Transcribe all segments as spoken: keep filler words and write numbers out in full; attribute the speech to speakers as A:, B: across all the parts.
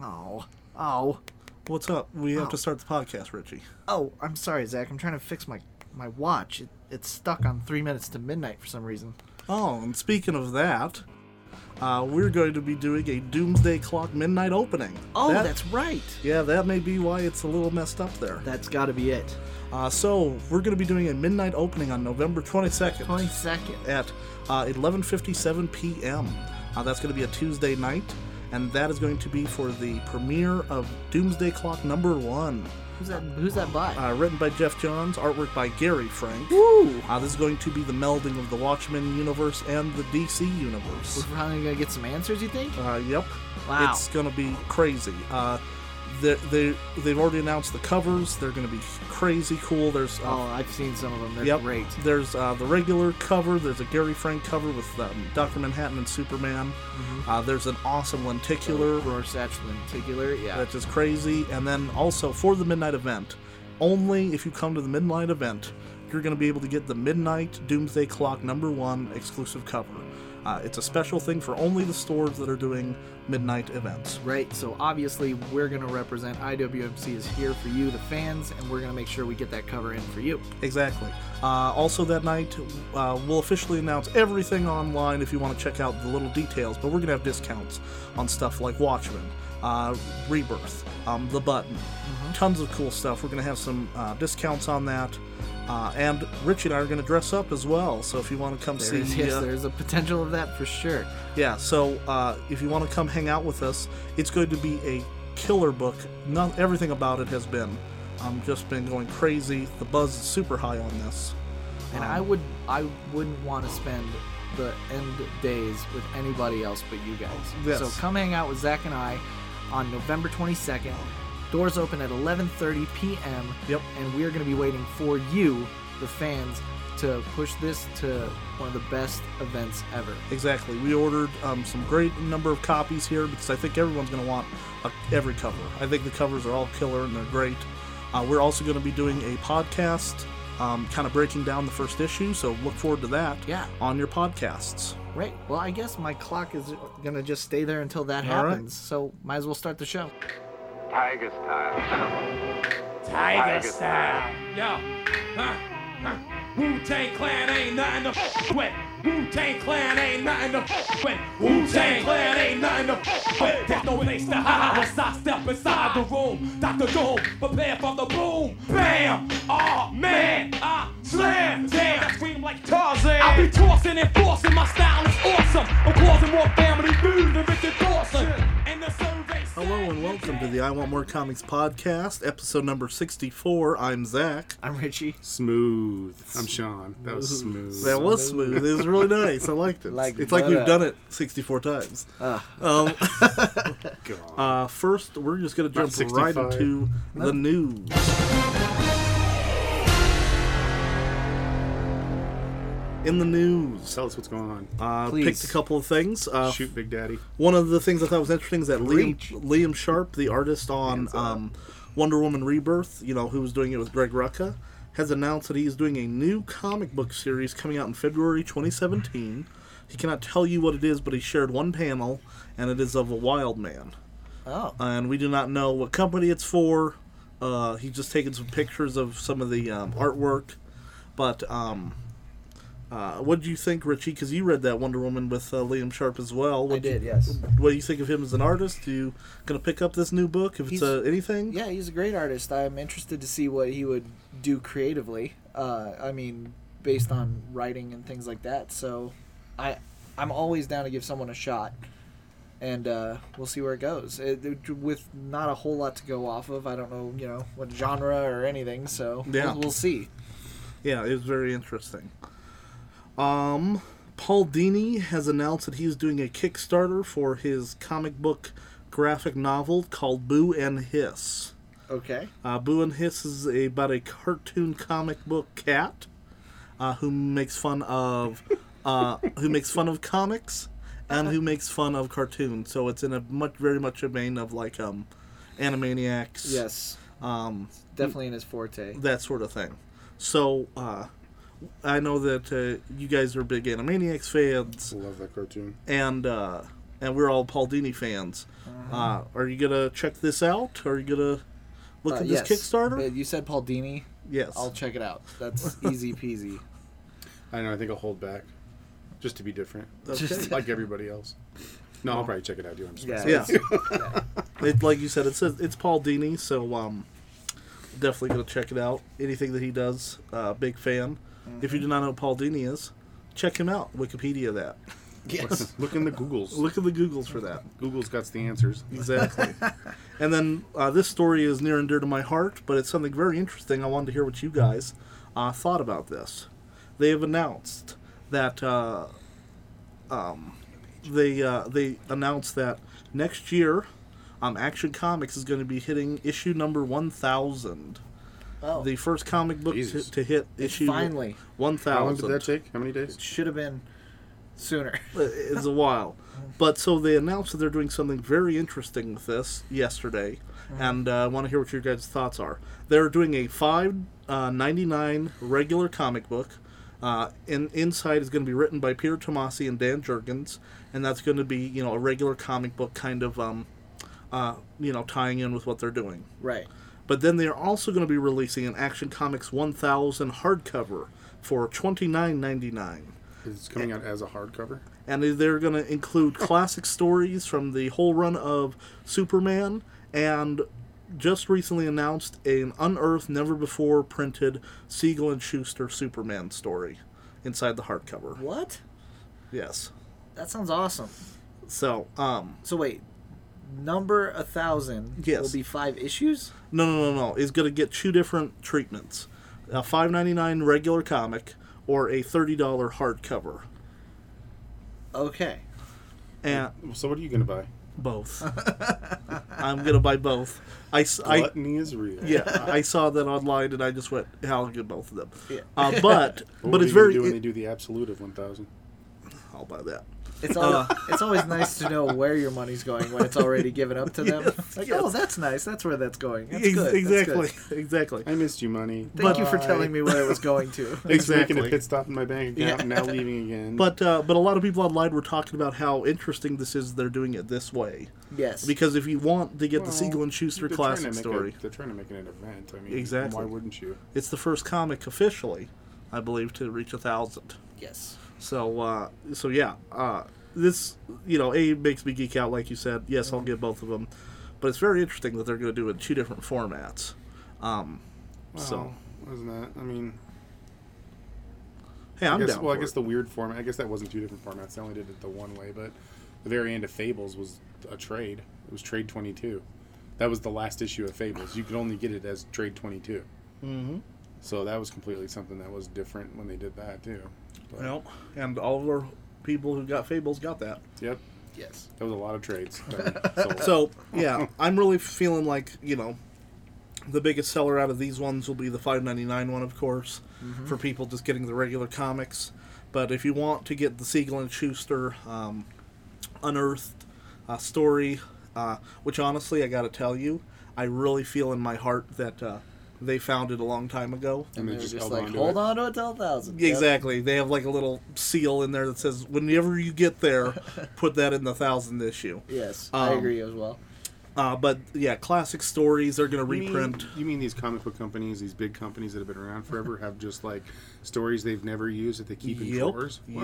A: Oh. Oh.
B: What's up? We have
A: Oh.
B: to start the podcast, Richie.
A: Oh, I'm sorry, Zach. I'm trying to fix my, my watch. It, it's stuck on three minutes to midnight for some reason.
B: Oh, and speaking of that, uh, we're going to be doing a Doomsday Clock midnight opening.
A: Oh,
B: That-
A: that's right.
B: Yeah, that may be why it's a little messed up there.
A: That's got to be it.
B: Uh, so, we're going to be doing a midnight opening on November twenty-second.
A: twenty-second.
B: At uh, eleven fifty-seven p.m. Uh, that's going to be a Tuesday night, and that is going to be for the premiere of Doomsday Clock number one.
A: Who's that? Who's that by?
B: Uh, written by Jeff Johns, artwork by Gary Frank.
A: Woo!
B: Uh, this is going to be the melding of the Watchmen universe and the D C universe.
A: We're finally gonna get some answers, you think?
B: Uh, yep.
A: Wow.
B: It's going to be crazy. Uh, they, they, they've already announced the covers. They're going to be crazy cool. There's uh,
A: Oh, I've seen some of them. They're
B: yep.
A: great.
B: There's uh, the regular cover. There's a Gary Frank cover with um, Doctor Manhattan and Superman.
A: Mm-hmm.
B: Uh, there's an awesome lenticular.
A: Rorschach lenticular, yeah.
B: That's just crazy. And then also for the midnight event, only if you come to the midnight event, you're going to be able to get the Midnight Doomsday Clock number one exclusive cover. Uh, it's a special thing for only the stores that are doing midnight events.
A: Right, so obviously we're going to represent I W M C is here for you, the fans, and we're going to make sure we get that cover in for you.
B: Exactly. Uh, also that night, uh, we'll officially announce everything online if you want to check out the little details, but we're going to have discounts on stuff like Watchmen, uh, Rebirth, um, The Button, mm-hmm. tons of cool stuff. We're going to have some uh, discounts on that. Uh, and Richie and I are going to dress up as well, so if you want to come
A: There
B: see...
A: is, yes,
B: uh,
A: there's a potential of that for sure.
B: Yeah, so uh, if you want to come hang out with us, it's going to be a killer book. Not everything about it has been. Um, just been going crazy. The buzz is super high on this.
A: And
B: um,
A: I would, I wouldn't want to spend the end days with anybody else but you guys.
B: Yes.
A: So come hang out with Zach and I on November twenty-second. Doors open at eleven thirty p.m.
B: Yep.
A: And we're going to be waiting for you, the fans, to push this to one of the best events ever.
B: Exactly. We ordered um, some great number of copies here because I think everyone's going to want a, every cover. I think the covers are all killer and they're great. Uh, we're also going to be doing a podcast, um, kind of breaking down the first issue, so look forward to that
A: Yeah.
B: on your podcasts.
A: Right. Well, I guess my clock is going to just stay there until that
B: All right.
A: happens. So might as well start the show.
C: Tiger style.
D: Tiger style. Yo. Huh. Huh. Wu-Tang Clan ain't nothing to f with. Wu-Tang Clan ain't nothing to f with. Wu-Tang Clan ain't nothing to f with. There's no place to hide once I step inside the room. Doctor Doom, prepare for the boom. Bam! Oh man, I slam. Damn, I scream like Tarzan. I be tossing and forcing. My style is awesome. I'm causing more family food than Richard Dawson. And the survey.
B: Hello and welcome to the I Want More Comics podcast, episode number sixty-four. I'm Zach.
A: I'm Richie.
E: Smooth. I'm Sean. That was smooth.
B: That was smooth. It was really nice. I liked it.
A: Like
B: it's like we've
A: butter.
B: done it sixty-four times.
A: Uh,
B: Um,
E: God.
B: uh, first, we're just going to
E: Not
B: jump right
E: sixty-five.
B: into the news. In the news,
E: Tell us what's going on.
B: uh,
A: Please.
B: picked a couple of things. Uh,
E: Shoot, Big Daddy.
B: One of the things I thought was interesting is that Liam,
A: Reach.
B: Liam Sharp, the artist on
E: Hands up.
B: um, Wonder Woman Rebirth, you know, who was doing it with Greg Rucka, has announced that he is doing a new comic book series coming out in February twenty seventeen. He cannot tell you what it is, but he shared one panel, and it is of a wild man.
A: oh.
B: And we do not know what company it's for. Uh, he's just taken some pictures of some of the um, artwork. But um, uh, what did you think, Richie? Because you read that Wonder Woman with uh, Liam Sharp as well.
A: I
B: What'd
A: did,
B: you,
A: yes.
B: What do you think of him as an artist? Are you going to pick up this new book if
A: He's-
B: it's uh, anything?
A: Yeah, he's a great artist. I'm interested to see what he would do creatively. Uh, I mean, based on writing and things like that. So, I, I'm always down to give someone a shot, and uh, we'll see where it goes. It, it- with not a whole lot to go off of, I don't know, you know, what genre or anything. So
B: Yeah.
A: we'll, we'll see.
B: Yeah, it was very interesting. Um, Paul Dini has announced that he's doing a Kickstarter for his comic book graphic novel called Boo and Hiss.
A: Okay.
B: Uh, Boo and Hiss is a, about a cartoon comic book cat uh, who makes fun of uh, who makes fun of comics and who makes fun of cartoons. So it's in a much very much a vein of like um, Animaniacs,
A: Yes.
B: um,
A: Definitely in his forte.
B: that sort of thing. So uh, I know that uh, you guys are big Animaniacs fans,
E: Love that cartoon.
B: and uh, and we're all Paul Dini fans.
A: Mm-hmm.
B: Uh, are you gonna check this out? Are you gonna look
A: Uh,
B: at this
A: yes.
B: Kickstarter?
A: Uh, You said Paul Dini.
B: Yes.
A: I'll check it out. That's easy peasy.
E: I know. I think I'll hold back, just to be different,
B: Okay.
E: like everybody else. No, I'll probably check it out. Do I'm just
A: Yeah.
B: Yeah.
A: yeah.
B: It, like you said, it says it's Paul Dini, so um, definitely gonna check it out. Anything that he does, uh, big fan.
A: Mm-hmm.
B: If you do not know who Paul Dini is, check him out. Wikipedia that.
A: Yes.
E: Look in the Googles.
B: Look at the Googles for that.
E: Google's got the answers.
B: Exactly. And then uh, this story is near and dear to my heart, but it's something very interesting. I wanted to hear what you guys uh, thought about this. They have announced that uh, um, they uh, they announced that next year, um, Action Comics is going to be hitting issue number one thousand.
A: Oh,
B: The first comic book to,
E: Jesus.
B: to hit issue
A: finally.
B: one
E: How long did that
B: thousand.
E: take? How many days?
A: Should have been sooner.
B: It's a while. But so they announced that they're doing something very interesting with this yesterday, and uh, I want to hear what your guys' thoughts are. They're doing a five ninety-nine regular comic book. Uh, and inside is going to be written by Peter Tomasi and Dan Jurgens, and that's going to be, you know, a regular comic book kind of, um, uh, you know, tying in with what they're doing.
A: Right.
B: But then they're also going to be releasing an Action Comics one thousand hardcover for twenty-nine ninety-nine.
E: It's coming out as a hardcover.
B: And they're going to include classic stories from the whole run of Superman, and just recently announced an unearthed, never before printed Siegel and Schuster Superman story inside the hardcover.
A: What?
B: Yes.
A: That sounds awesome.
B: So, um,
A: So wait, number a thousand
B: Yes.
A: will be five issues?
B: no, no, no, no. It's going to get two different treatments: a five ninety-nine regular comic or a thirty dollars hardcover.
A: Okay.
B: And
E: So what are you gonna buy?
B: both. I'm going to buy both. I, s- I-
E: Gluttony is real.
B: yeah, I saw that online and I just went, I'll get both of them.
A: Yeah.
B: Uh, but
E: What
B: but
E: are
B: it's
E: you gonna
B: very.
E: do when
B: it-
E: they do the absolute of one thousand?
B: I'll buy that.
A: It's all, it's always nice to know where your money's going when it's already given up to them.
B: Yes,
A: Like,
B: yes.
A: oh, that's nice. That's where that's going. That's
B: Ex-
A: good. That's
B: exactly,
A: good.
B: exactly.
E: I missed you, money.
A: Thank you for
E: Bye.
A: telling me where it was going to.
E: Thanks for making
B: Exactly.
E: a pit stop in my bank account
B: Yeah.
E: and now leaving again.
B: But uh, but a lot of people online were talking about how interesting this is. They're doing it this way
A: Yes.
B: because if you want to get
E: Well,
B: the Siegel and Schuster
E: they're trying to
B: classic
E: make
B: story,
E: A, they're trying to make it an event. I mean,
B: Exactly.
E: Why wouldn't you?
B: it's the first comic officially, I believe, to reach a thousand.
A: yes.
B: So uh, so yeah, uh, this you know a makes me geek out, like you said. Yes, I'll get both of them, but it's very interesting that they're going to do it in two different formats. Um,
E: Well,
B: so
E: wasn't that? I mean,
B: hey,
E: I
B: I'm
E: guess,
B: down.
E: well, I
B: for
E: guess
B: it.
E: the weird format. I guess that wasn't two different formats. They only did it the one way, but the very end of Fables was a trade. It was Trade twenty-two. That was the last issue of Fables. You could only get it as Trade twenty-two.
B: Mm-hmm.
E: So that was completely something that was different when they did that too. But,
B: Well, and all of our people who got Fables got that.
E: Yep,
A: Yes.
E: that was a lot of trades. that were sold.
B: So yeah, I'm really feeling like you know, the biggest seller out of these ones will be the five ninety-nine one, of course, for people just getting the regular comics. But if you want to get the Siegel and Schuster um, unearthed uh, story, uh, which honestly I got to tell you, I really feel in my heart that uh, they found it a long time ago.
E: and
A: They
E: they
A: were
E: just,
A: just
E: held
A: like,
E: on to
A: hold
E: it.
A: on to it till a thousand. Yep.
B: Exactly. They have like a little seal in there that says, whenever you get there, put that in the thousand issue.
A: Yes, I
B: Um,
A: agree as well.
B: Uh, but yeah, classic stories are going to
E: You mean-
B: reprint.
E: You mean these comic book companies, these big companies that have been around forever, have just like stories they've never used that they keep in
B: Yep.
E: drawers?
B: Yep.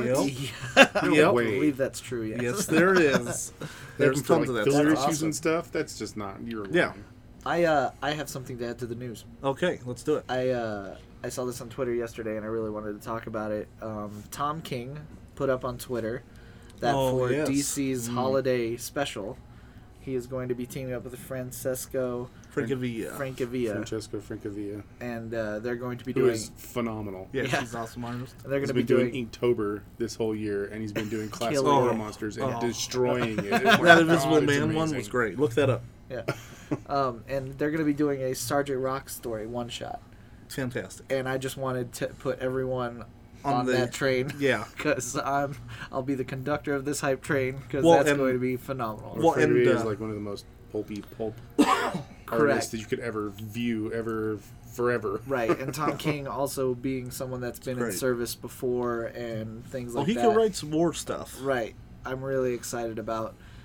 E: No
B: Yep.
A: I
E: way.
A: believe that's true. Yes.
B: Yes, there is. There's
E: for,
B: tons
E: like,
B: of that
E: filler
B: stuff.
E: issues
A: awesome.
E: and stuff. That's just not. You're
B: Yeah.
E: lying.
A: I uh I have something to add to the news.
B: Okay, let's do it.
A: I uh I saw this on Twitter yesterday, and I really wanted to talk about it. Um, Tom King put up on Twitter that
B: Oh,
A: for
B: yes.
A: D C's holiday special, he is going to be teaming up with Francesco
B: Francavilla.
A: Francavilla,
E: Francesco Francavilla.
A: and uh, they're going to be
E: Who
A: doing.
E: is phenomenal.
B: Yeah,
A: Yeah.
B: she's an awesome artist.
A: And they're
E: He's
A: going to be
E: been doing,
A: doing.
E: Inktober this whole year, and he's been doing classic
A: Killer.
E: horror
B: Oh.
E: monsters and
B: Oh.
E: destroying it. Oh my
B: That Invisible
E: God, it's
B: Man one
E: amazing.
B: was great. Look that up.
A: Yeah, um, and they're going to be doing a Sergeant Rock story one shot,
B: It's fantastic.
A: and I just wanted to put everyone
B: On
A: on,
B: the-
A: that train.
B: Yeah.
A: Because I'm, I'll be the conductor of this hype train because
B: Well,
A: that's
B: and-
A: going to be phenomenal.
B: Well, and,
E: Francavilla is
B: uh,
E: like one of the most pulpy pulp
A: Correct.
E: artists that you could ever view, ever, forever.
A: Right, and Tom King also being someone that's been in
B: Great.
A: service before and things
B: Oh,
A: like
B: he
A: that.
B: can write some more stuff.
A: Right, I'm really excited about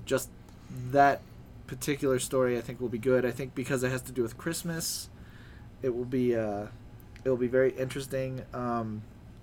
A: just that particular story, I think, will be good. I think because it has to do with Christmas, it will be uh, it will be very interesting. Um,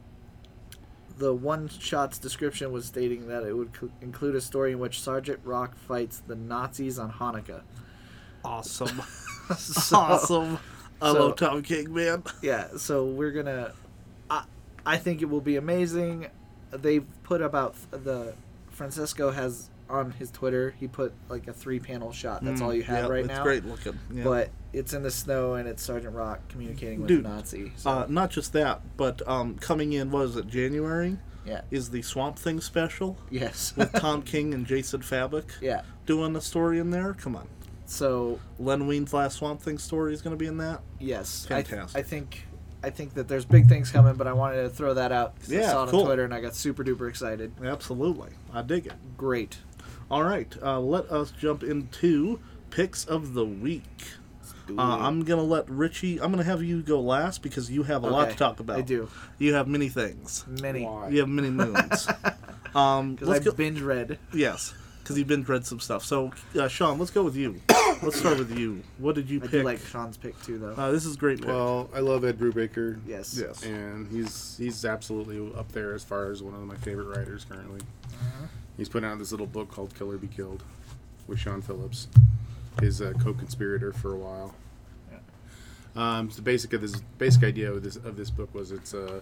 A: the one shot's description was stating that it would co- include a story in which Sergeant Rock fights the Nazis on Hanukkah.
B: Awesome.
A: So-
B: awesome. I
A: so-
B: love Tom King, man.
A: Yeah, so we're gonna. I, I think it will be amazing. They've put about the Francesco has on his Twitter. He put like a three panel shot. That's all you have
B: yeah,
A: right
B: it's
A: now.
B: great looking. Yeah.
A: But it's in the snow and it's Sergeant Rock communicating with
B: Dude,
A: the Nazi. So,
B: Uh, not just that, but um, coming in, what is it, January,
A: yeah.
B: is the Swamp Thing special
A: Yes.
B: with Tom King and Jason Fabok
A: Yeah.
B: doing a story in there. Come on.
A: So
B: Len Wein's last Swamp Thing story is going to be in that.
A: yes, I, th-
B: Fantastic.
A: I think I think that there's big things coming, but I wanted to throw that out. 'Cause I
B: Yeah,
A: saw it
B: cool.
A: on Twitter and I got super duper excited.
B: Absolutely. I dig it.
A: Great.
B: All right, uh, let us jump into picks of the week. Uh, I'm going to let Richie, I'm going to have you go last because you have a lot
A: Okay,
B: to talk about.
A: I do.
B: You have many things.
A: Many.
E: Why?
B: You have many moons. um,
A: Because
B: let's
A: I
B: go.
A: binge read.
B: Yes, because you've been read some stuff. So, uh, Sean, let's go with you. Let's start with you. What did you
A: I
B: pick?
A: do like Sean's pick too, though.
B: Uh, this is a great pick.
E: Well, I love Ed Brubaker.
A: yes.
B: yes.
E: And he's he's absolutely up there as far as one of my favorite writers currently. He's putting out this little book called Kill or Be Killed with Sean Phillips, his uh, co-conspirator for a while. Um, so the basic of this basic idea of this of this book was it's uh,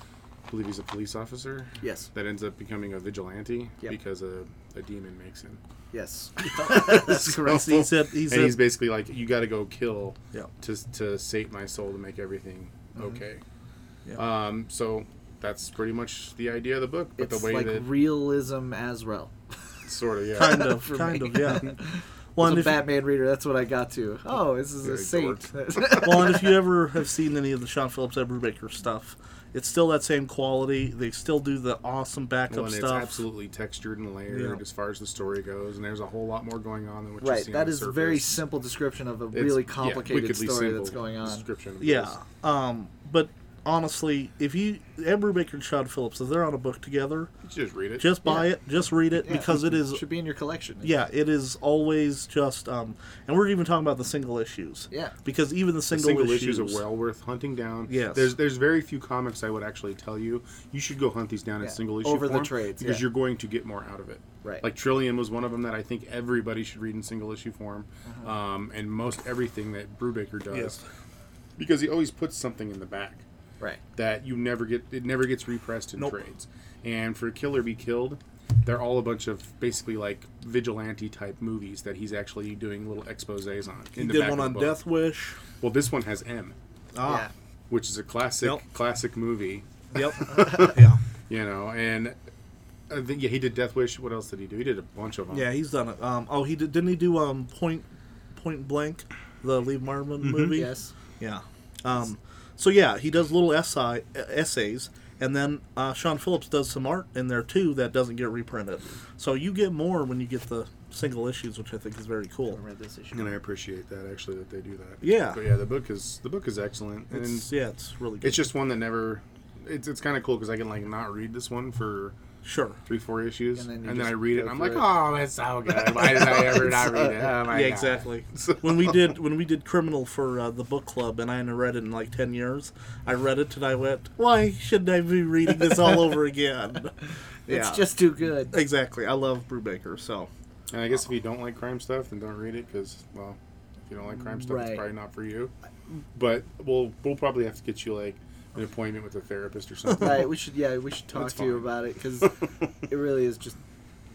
E: I believe he's a police officer
A: Yes.
E: that ends up becoming a vigilante
A: Yep.
E: because a, a demon makes him.
A: Yes.
B: That's correct. He said, he
E: And
B: said,
E: he's basically like, you got to go kill
B: Yeah.
E: to to sate my soul to make everything okay.
B: Yeah.
E: Um, so that's pretty much the idea of the book, but
A: It's
E: the way
A: like
E: that
A: realism as well.
E: sort of yeah.
B: kind of,
A: For
B: kind
A: me.
B: of, yeah.
A: Well,
B: Well,
A: As
B: and
A: a
B: if,
A: Batman reader, that's what I got to. Oh, this is a
E: Very
A: saint.
B: well, and if you ever have seen any of the Sean Phillips Ed Brubaker stuff, it's still that same quality. They still do the awesome backup
E: Well, and it's
B: stuff.
E: absolutely textured and layered
B: Yeah.
E: as far as the story goes, and there's a whole lot more going on than what you
A: Right,
E: see
A: that
E: on the
A: is a
E: surface.
A: very simple description of a
E: It's-
A: really
E: yeah,
A: complicated
E: wickedly
A: story
E: simple
A: that's going on.
E: Description of
B: Yeah.
E: this.
B: Um, but honestly, if you Ed Brubaker and Sean Phillips, if they're on a book together,
E: You should just read it.
B: just buy
A: Yeah.
B: it, just read it
A: Yeah.
B: because it is.
A: should be in your collection.
B: Yeah, it is always just, um, and we're even talking about the single issues.
A: Yeah.
B: Because even the
E: The
B: single,
E: single
B: issues,
E: issues are well worth hunting down.
B: Yes.
E: There's there's very few comics I would actually tell you you should go hunt these down in
A: Yeah.
E: single issue
A: Over the
E: form
A: trades,
E: because
A: yeah.
E: you're going to get more out of it.
A: Right.
E: Like Trillion was one of them that I think everybody should read in single issue form,
A: Uh-huh.
E: um, and most everything that Brubaker does,
B: Yes.
E: because he always puts something in the back
A: Right.
E: that you never get. It never gets repressed in
B: Nope.
E: trades. And for Kill or Be Killed, they're all a bunch of basically like vigilante type movies that he's actually doing little exposés on.
B: he
E: in the
B: did
E: back
B: one
E: of
B: on
E: the book.
B: Death Wish.
E: Well, this one has M,
B: Ah,
E: which is a classic
B: Yep.
E: classic movie.
B: yep, yeah,
E: You know, and I think, yeah, he did Death Wish. What else did he do? He did a bunch of them.
B: yeah. He's done it. Um, oh, he did. Didn't he do um Point Point Blank, the Lee Marvin
E: Mm-hmm.
B: movie?
A: Yes.
B: Yeah. Um, so yeah, he does little essay, essays, and then uh, Sean Phillips does some art in there too that doesn't get reprinted. So you get more when you get the single issues, which I think is very cool.
A: I read this issue.
E: And I appreciate that actually that they do that.
B: Yeah.
E: But yeah, the book is the book is excellent, and
B: It's, yeah, it's really good.
E: it's just one that never. It's it's kind of cool because I can like not read this one for
B: Sure.
E: three four issues,
A: And
E: and
A: then
E: then,
A: you
E: I
A: just
E: read it,
A: go
E: and I'm
A: through
E: like,
A: it.
E: oh, that's so good. Why did I ever not read it? Oh my
B: Yeah,
E: God.
B: exactly.
E: So-
B: when we did when we did Criminal for uh, the book club, and I hadn't read it in like ten years, I read it and I went, "Why shouldn't I be reading this all over again?"
A: It's
B: Yeah.
A: just too good.
B: exactly. I love Brubaker, so
E: And I guess if you don't like crime stuff, then don't read it because, well, if you don't like crime stuff,
A: Right.
E: it's probably not for you. But we'll we'll probably have to get you like an appointment with a therapist or something.
A: Right. We should. Yeah. We should talk
E: That's
A: to you
E: fine.
A: about it because it really is just.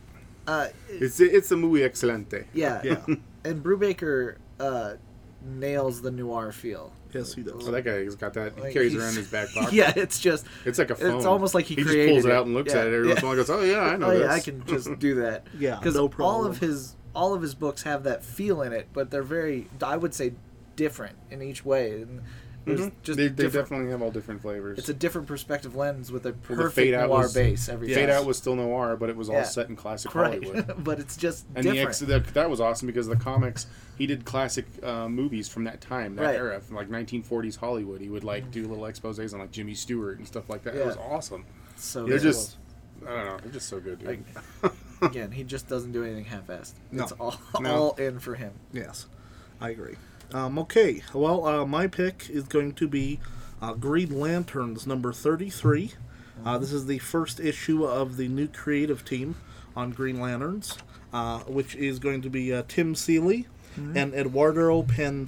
A: Uh,
E: It's it's a muy excelente.
A: yeah.
B: yeah.
A: And Brubaker uh, nails the noir feel.
B: Yes, he does.
E: So that guy's got that. He
A: Like,
E: carries
A: he's-
E: around in his back pocket.
A: Yeah. It's just.
E: It's like a phone.
A: It's almost like he
E: he just
A: created
E: pulls it
A: it.
E: out and looks
A: Yeah,
E: at it every once in a while. and Goes, oh yeah, I know
A: Oh
E: this.
A: yeah, I can just do that.
B: Yeah,
A: because
B: no
A: all
B: problem.
A: of his all of his books have that feel in it, but they're very, I would say, different in each way. And there's
E: Mhm.
A: just
E: they, they
A: different.
E: definitely have all different flavors.
A: It's a different perspective lens with a
E: Well, the
A: perfect
E: Fade Out
A: noir
E: was-
A: base. Every
E: Fade
A: time.
E: Out was still noir, but it was all
A: Yeah.
E: set in classic
A: right,
E: Hollywood.
A: but it's just
E: And the
A: different.
E: ex- that, that was awesome because the comics, he did classic uh, movies from that time, that
A: Right.
E: era, from like nineteen forties Hollywood. He would like do little exposés on like Jimmy Stewart and stuff like that. It
A: Yeah.
E: was awesome.
A: so
E: They're
A: good.
E: just, I don't know. They're just so good, dude.
A: Like, again, he just doesn't do anything half-assed.
B: No.
A: It's all,
E: No.
A: all in for him.
B: Yes, I agree. Um, okay, well, uh, my pick is going to be uh, Green Lanterns number thirty-three. Uh, this is the first issue of the new creative team on Green Lanterns, uh, which is going to be uh, Tim Seeley and Eduardo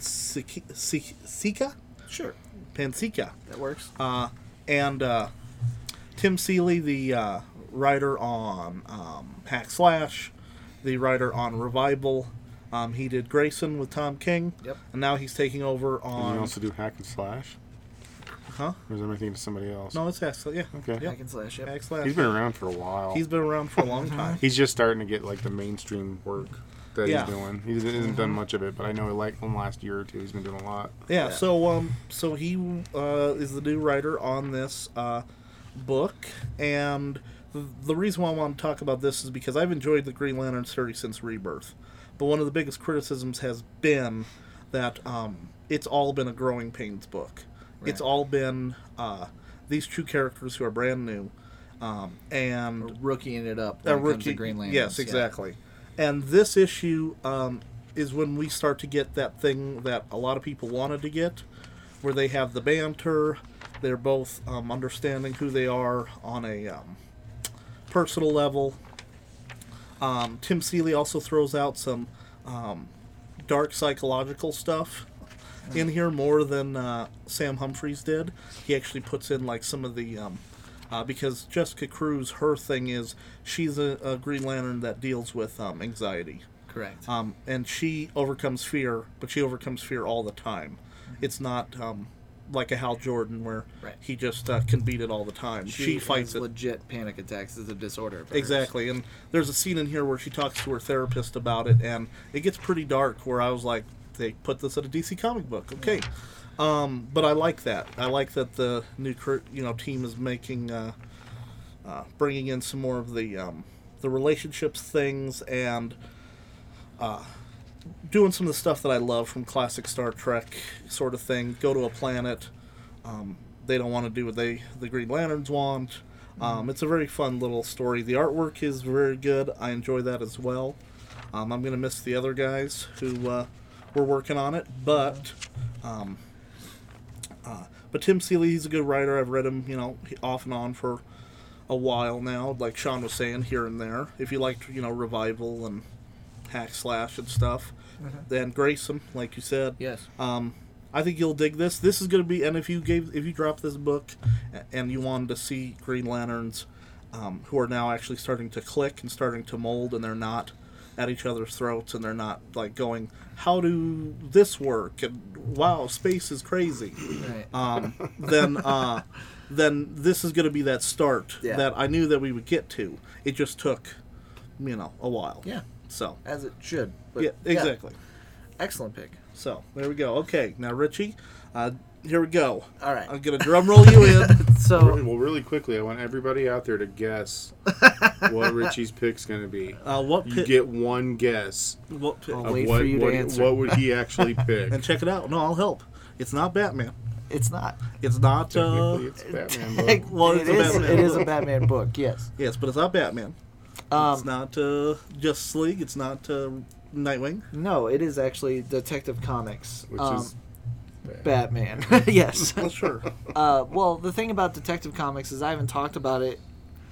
B: Pansica.
A: Sure.
B: Pansica.
A: That works.
B: Uh, and uh, Tim Seeley, the uh, writer on um, Hack Slash, the writer on Revival. Um, he did Grayson with Tom King.
A: Yep.
B: And now he's taking over
E: Can
B: on...
E: you also do Hack and Slash?
B: Huh?
E: Or is everything to somebody else?
B: No, it's Hack Slash. Yeah.
E: Okay.
B: Yep.
A: Hack and slash, yep.
B: Hack Slash.
E: He's been around for a while.
B: He's been around for a long time.
E: He's just starting to get like the mainstream work that
B: Yeah.
E: he's doing. He hasn't done much of it, but I know like in the last year or two he's been doing a lot.
B: Yeah,
A: Yeah.
B: so um, so he uh, is the new writer on this uh, book, and the, the reason why I want to talk about this is because I've enjoyed the Green Lantern series since Rebirth, but one of the biggest criticisms has been that um, it's all been a Growing Pains book. It's
A: Right.
B: all been uh, these two characters who are brand new, um, and
A: Rookieing it up
B: a
A: when it comes to
B: rookie-
A: Green Lanterns.
B: Yes,
A: yeah.
B: exactly. And this issue um, is when we start to get that thing that a lot of people wanted to get, where they have the banter. They're both um, understanding who they are on a um, personal level. Um, Tim Seeley also throws out some um, dark psychological stuff in here more than uh, Sam Humphries did. He actually puts in like some of the um, uh, because Jessica Cruz, her thing is she's a, a Green Lantern that deals with um, anxiety,
A: Correct.
B: um, and she overcomes fear, but she overcomes fear all the time. It's not um, like a Hal Jordan where
A: Right.
B: he just uh, can beat it all the time. She, fights
A: has
B: it.
A: legit panic attacks as a disorder. of hers.
B: Exactly, and there's a scene in here where she talks to her therapist about it, and it gets pretty dark. Where I was like, they put this in a D C comic book, okay? Um, but I like that. I like that the new cr- you know team is making, uh, uh, bringing in some more of the um, the relationships things and uh, doing some of the stuff that I love from classic Star Trek sort of thing. Go to a planet. Um, they don't want to do what they the Green Lanterns want. Um, it's a very fun little story. The artwork is very good. I enjoy that as well. Um, I'm going to miss the other guys who uh, were working on it, but um, uh, but Tim Seeley, he's a good writer. I've read him, you know, off and on for a while now. Like Sean was saying, here and there. If you liked, you know, Revival and Hack Slash and stuff, then Grayson, like you said,
A: Yes.
B: um, I think you'll dig this. This is going to be, and if you gave, if you dropped this book, a- and you wanted to see Green Lanterns, um, who are now actually starting to click and starting to mold, and they're not at each other's throats, and they're not like going, "How do this work?" and "Wow, space is crazy."
A: Right.
B: Um, then, uh, then this is going to be that start
A: Yeah.
B: that I knew that we would get to. It just took, you know, a while.
A: Yeah.
B: So.
A: As it should. But
B: Yeah, exactly.
A: Excellent pick.
B: So there we go. Okay, now Richie, uh, here we go.
A: All right.
B: I'm gonna drum roll you in.
E: Really-
A: So
E: well, really quickly, I want everybody out there to guess what Richie's pick's going to be.
B: Uh, what
E: You
B: pi-
E: get one guess
B: what pi-
A: I'll
E: of
A: wait
E: what,
A: for you to
E: what,
A: answer.
E: what would he actually pick.
B: and check it out. No, I'll help. It's not Batman.
A: it's not.
B: It's not. Uh,
E: Technically, it's Batman. But
B: well,
A: it
B: it's a
A: is.
B: Batman
A: It is
B: book.
A: a Batman book. Yes.
B: yes, but it's not Batman. it's
A: Um,
B: not uh, Justice League. It's not uh, Nightwing.
A: no, it is actually Detective Comics.
E: which
A: um,
E: is
A: Batman. yes.
B: Well, sure.
A: Uh, well, the thing about Detective Comics is I haven't talked about it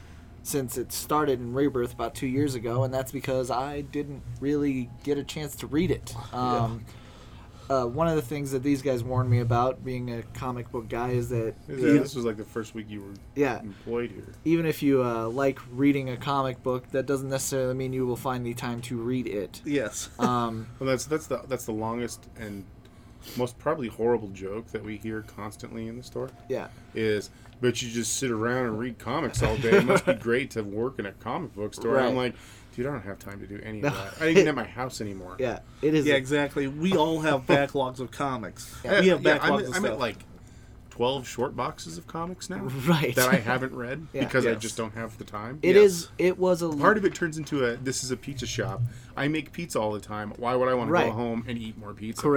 A: since it started in Rebirth about two years ago, and that's because I didn't really get a chance to read it. Um, uh, one of the things that these guys warned me about, being a comic book guy, is that
E: Is that- this was like the first week you were
A: yeah,
E: employed here.
A: even if you uh, like reading a comic book, that doesn't necessarily mean you will find the time to read it.
B: Yes.
A: Um,
E: Well, that's that's the that's the longest and most probably horrible joke that we hear constantly in the store.
A: yeah.
E: Is but you just sit around and read comics all day. It must be great to work in a comic book store.
A: Right.
E: I'm like, dude, I don't have time to do any of that. I don't even have my house anymore.
A: Yeah, it is.
B: yeah, exactly. We all have backlogs of comics.
E: Yeah,
B: We have
E: yeah,
B: backlogs
E: I'm,
B: of
E: at-
B: stuff.
E: I'm at like twelve short boxes of comics now
A: Right.
E: that I haven't read
A: Yeah.
E: because I
B: Yes.
E: just don't have the time.
A: It
B: Yes.
A: is. It was a
E: Part of it turns into a this is a pizza shop. I make pizza all the time. Why would I want to
A: Right.
E: go home and eat more pizza?
A: correct.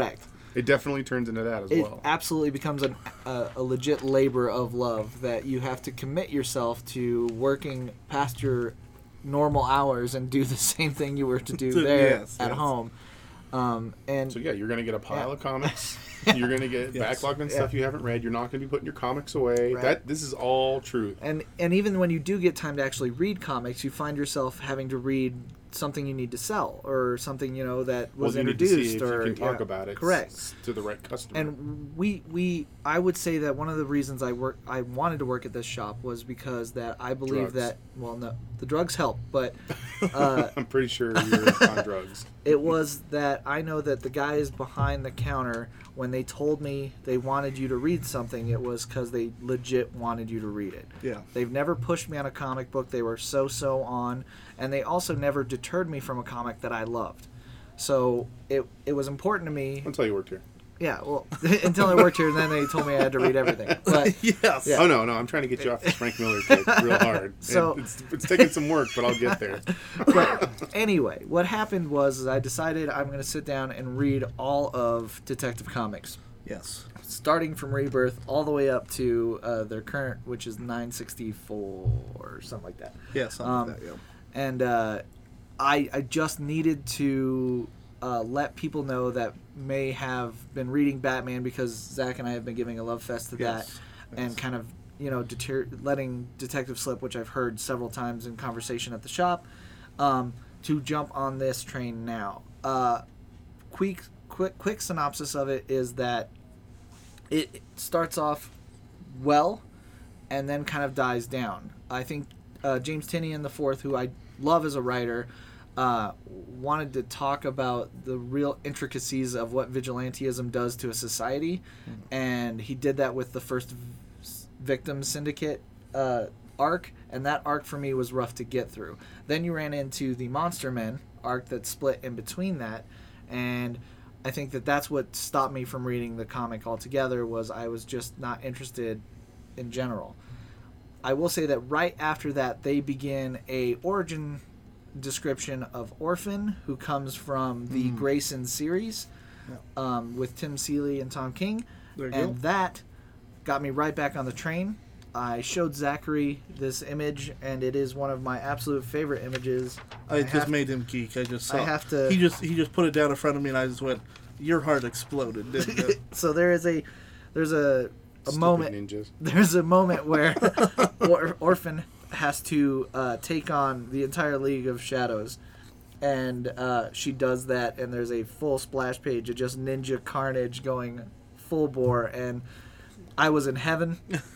E: It definitely turns into that as
A: it
E: well.
A: absolutely becomes an, a, a legit labor of love that you have to commit yourself to working past your normal hours and do the same thing you were to do there
B: Yes,
A: at
B: yes.
A: home. Um, and
E: So yeah, you're gonna get a pile
A: Yeah.
E: of comics. You're gonna get
B: Yes.
E: backlogged on stuff
A: Yeah.
E: you haven't read. You're not gonna be putting your comics away.
A: Right.
E: That this is all truth.
A: and and even when you do get time to actually read comics, you find yourself having to read something you need to sell or something you know that was
E: well, you
A: introduced
E: need to see if
A: or
E: you can talk
A: yeah,
E: about it.
A: correct.
E: s- to the right customer.
A: And we we I would say that one of the reasons I work I wanted to work at this shop was because that I believe
E: Drugs.
A: that well no the drugs help, but uh,
E: I'm pretty sure you're on drugs.
A: it was that I know that the guys behind the counter, when they told me they wanted you to read something, it was because they legit wanted you to read it.
B: Yeah.
A: They've never pushed me on a comic book. They were so-so on, and they also never deterred me from a comic that I loved. So it it was important to me.
E: Until you worked here.
A: Yeah, well, until I worked here, and then they told me I had to read everything. But
B: Yes.
A: Yeah.
E: Oh no, no, I'm trying to get you off this Frank Miller kick real hard.
A: So-
E: And it's, it's taking some work, but I'll get there.
A: but anyway, what happened was is I decided I'm going to sit down and read all of Detective Comics,
B: Yes.
A: starting from Rebirth all the way up to uh, their current, which is nine sixty-four or something like that.
B: Yeah, something
A: Um,
B: like that, yeah.
A: And uh, I I just needed to uh, let people know that may have been reading Batman, because Zach and I have been giving a love fest to
B: Yes,
A: that, and
B: yes.
A: kind of you know deter- letting Detective slip, which I've heard several times in conversation at the shop, um, to jump on this train now. Uh, quick quick quick synopsis of it is that it it starts off well and then kind of dies down. I think uh, James Tynion the fourth, who I love as a writer, uh, wanted to talk about the real intricacies of what vigilantism does to a society, and he did that with the first v- Victim Syndicate uh, arc, and that arc for me was rough to get through. Then you ran into the Monster Men arc that split in between that, and I think that that's what stopped me from reading the comic altogether, was I was just not interested in general. I will say that right after that, they begin a origin description of Orphan, who comes from the Grayson series, um, with Tim Seeley and Tom King,
B: There you
A: and
B: go.
A: that got me right back on the train. I showed Zachary this image, and it is one of my absolute favorite images.
B: I just
A: have-
B: made him geek. I just saw.
A: I have to-
B: He just he just put it down in front of me, and I just went, "Your heart exploded, didn't it?"
A: So there is a there's a a
E: Stupid
A: moment
E: ninjas.
A: there's a moment where or- Orphan has to uh, take on the entire League of Shadows, and uh, she does that, and there's a full splash page of just ninja carnage going full bore, and I was in heaven.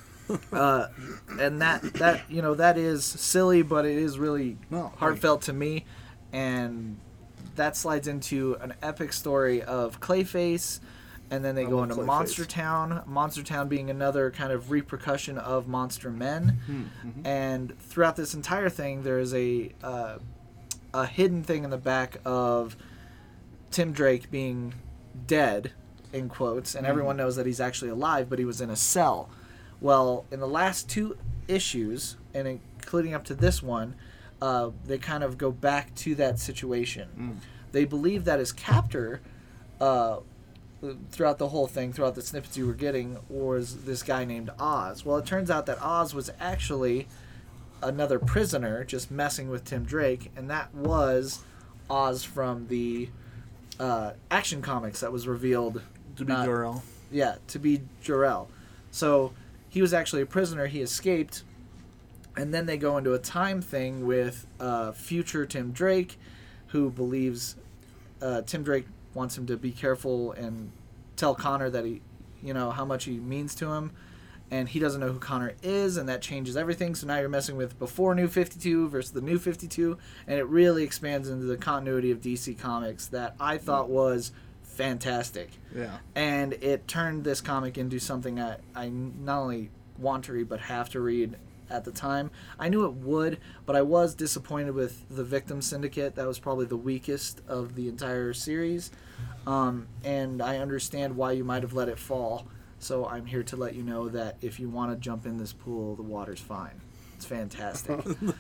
A: uh, and that that you know that is silly, but it is really
B: No,
A: heartfelt to me, and that slides into an epic story of Clayface. And then they
B: I
A: go
B: love
A: into
B: Clayface.
A: Monster Town. Monster Town being another kind of repercussion of Monster Men.
B: Mm-hmm.
A: And throughout this entire thing, there is a uh, a hidden thing in the back of Tim Drake being dead, in quotes, and everyone knows that he's actually alive, but he was in a cell. Well, in the last two issues, and including up to this one, uh, they kind of go back to that situation. They believe that his captor, uh, throughout the whole thing, throughout the snippets you were getting, was this guy named Oz. Well, it turns out that Oz was actually another prisoner just messing with Tim Drake, and that was Oz from the uh, Action Comics that was revealed
B: To be
A: not-
B: Jor-El.
A: yeah, to be Jor-El. So he was actually a prisoner. He escaped, and then they go into a time thing with uh, future Tim Drake, who believes uh, Tim Drake wants him to be careful and tell Connor that he, you know, how much he means to him, and he doesn't know who Connor is, and that changes everything. So now you're messing with before New fifty-two versus the New fifty-two, and it really expands into the continuity of D C Comics that I thought was fantastic.
B: Yeah.
A: And it turned this comic into something I, I not only want to read, but have to read at the time. I knew it would, but I was disappointed with the Victim Syndicate. That was probably the weakest of the entire series. Um, and I understand why you might have let it fall. So I'm here to let you know that if you want to jump in this pool, the water's fine. It's fantastic.